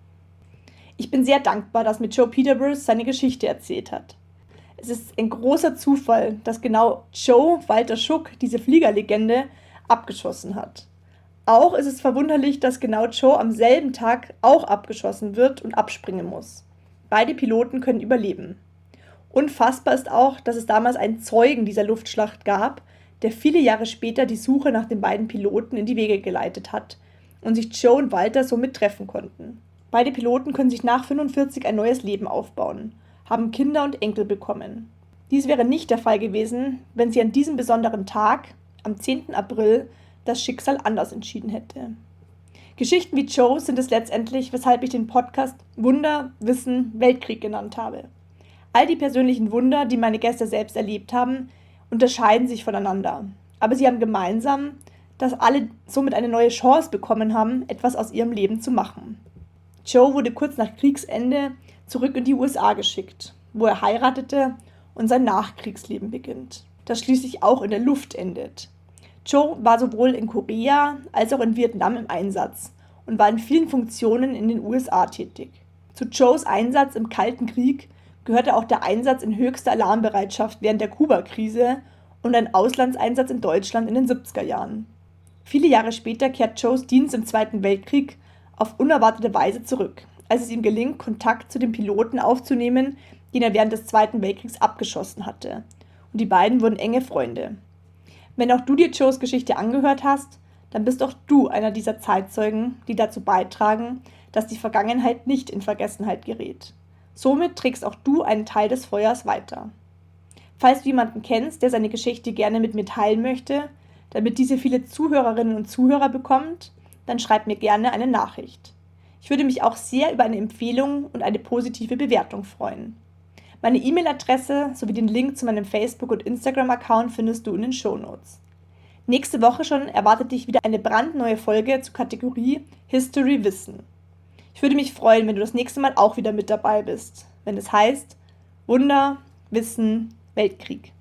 Speaker 5: Ich bin sehr dankbar, dass mir Joe Peterburs seine Geschichte erzählt hat. Es ist ein großer Zufall, dass genau Joe Walter Schuck diese Fliegerlegende abgeschossen hat. Auch ist es verwunderlich, dass genau Joe am selben Tag auch abgeschossen wird und abspringen muss. Beide Piloten können überleben. Unfassbar ist auch, dass es damals einen Zeugen dieser Luftschlacht gab, der viele Jahre später die Suche nach den beiden Piloten in die Wege geleitet hat und sich Joe und Walter somit treffen konnten. Beide Piloten können sich nach 1945 ein neues Leben aufbauen, haben Kinder und Enkel bekommen. Dies wäre nicht der Fall gewesen, wenn sie an diesem besonderen Tag, am 10. April, das Schicksal anders entschieden hätte. Geschichten wie Joe sind es letztendlich, weshalb ich den Podcast Wunder, Wissen, Weltkrieg genannt habe. All die persönlichen Wunder, die meine Gäste selbst erlebt haben, unterscheiden sich voneinander. Aber sie haben gemeinsam, dass alle somit eine neue Chance bekommen haben, etwas aus ihrem Leben zu machen. Joe wurde kurz nach Kriegsende zurück in die USA geschickt, wo er heiratete und sein Nachkriegsleben beginnt, das schließlich auch in der Luft endet. Joe war sowohl in Korea als auch in Vietnam im Einsatz und war in vielen Funktionen in den USA tätig. Zu Joes Einsatz im Kalten Krieg gehörte auch der Einsatz in höchster Alarmbereitschaft während der Kuba-Krise und ein Auslandseinsatz in Deutschland in den 70er Jahren. Viele Jahre später kehrt Joes Dienst im Zweiten Weltkrieg auf unerwartete Weise zurück, als es ihm gelingt, Kontakt zu dem Piloten aufzunehmen, den er während des Zweiten Weltkriegs abgeschossen hatte. Und die beiden wurden enge Freunde. Wenn auch du dir Joes Geschichte angehört hast, dann bist auch du einer dieser Zeitzeugen, die dazu beitragen, dass die Vergangenheit nicht in Vergessenheit gerät. Somit trägst auch du einen Teil des Feuers weiter. Falls du jemanden kennst, der seine Geschichte gerne mit mir teilen möchte, damit diese viele Zuhörerinnen und Zuhörer bekommt, dann schreib mir gerne eine Nachricht. Ich würde mich auch sehr über eine Empfehlung und eine positive Bewertung freuen. Meine E-Mail-Adresse sowie den Link zu meinem Facebook- und Instagram-Account findest du in den Shownotes. Nächste Woche schon erwartet dich wieder eine brandneue Folge zur Kategorie History Wissen. Ich würde mich freuen, wenn du das nächste Mal auch wieder mit dabei bist, wenn es heißt Wunder, Wissen, Weltkrieg.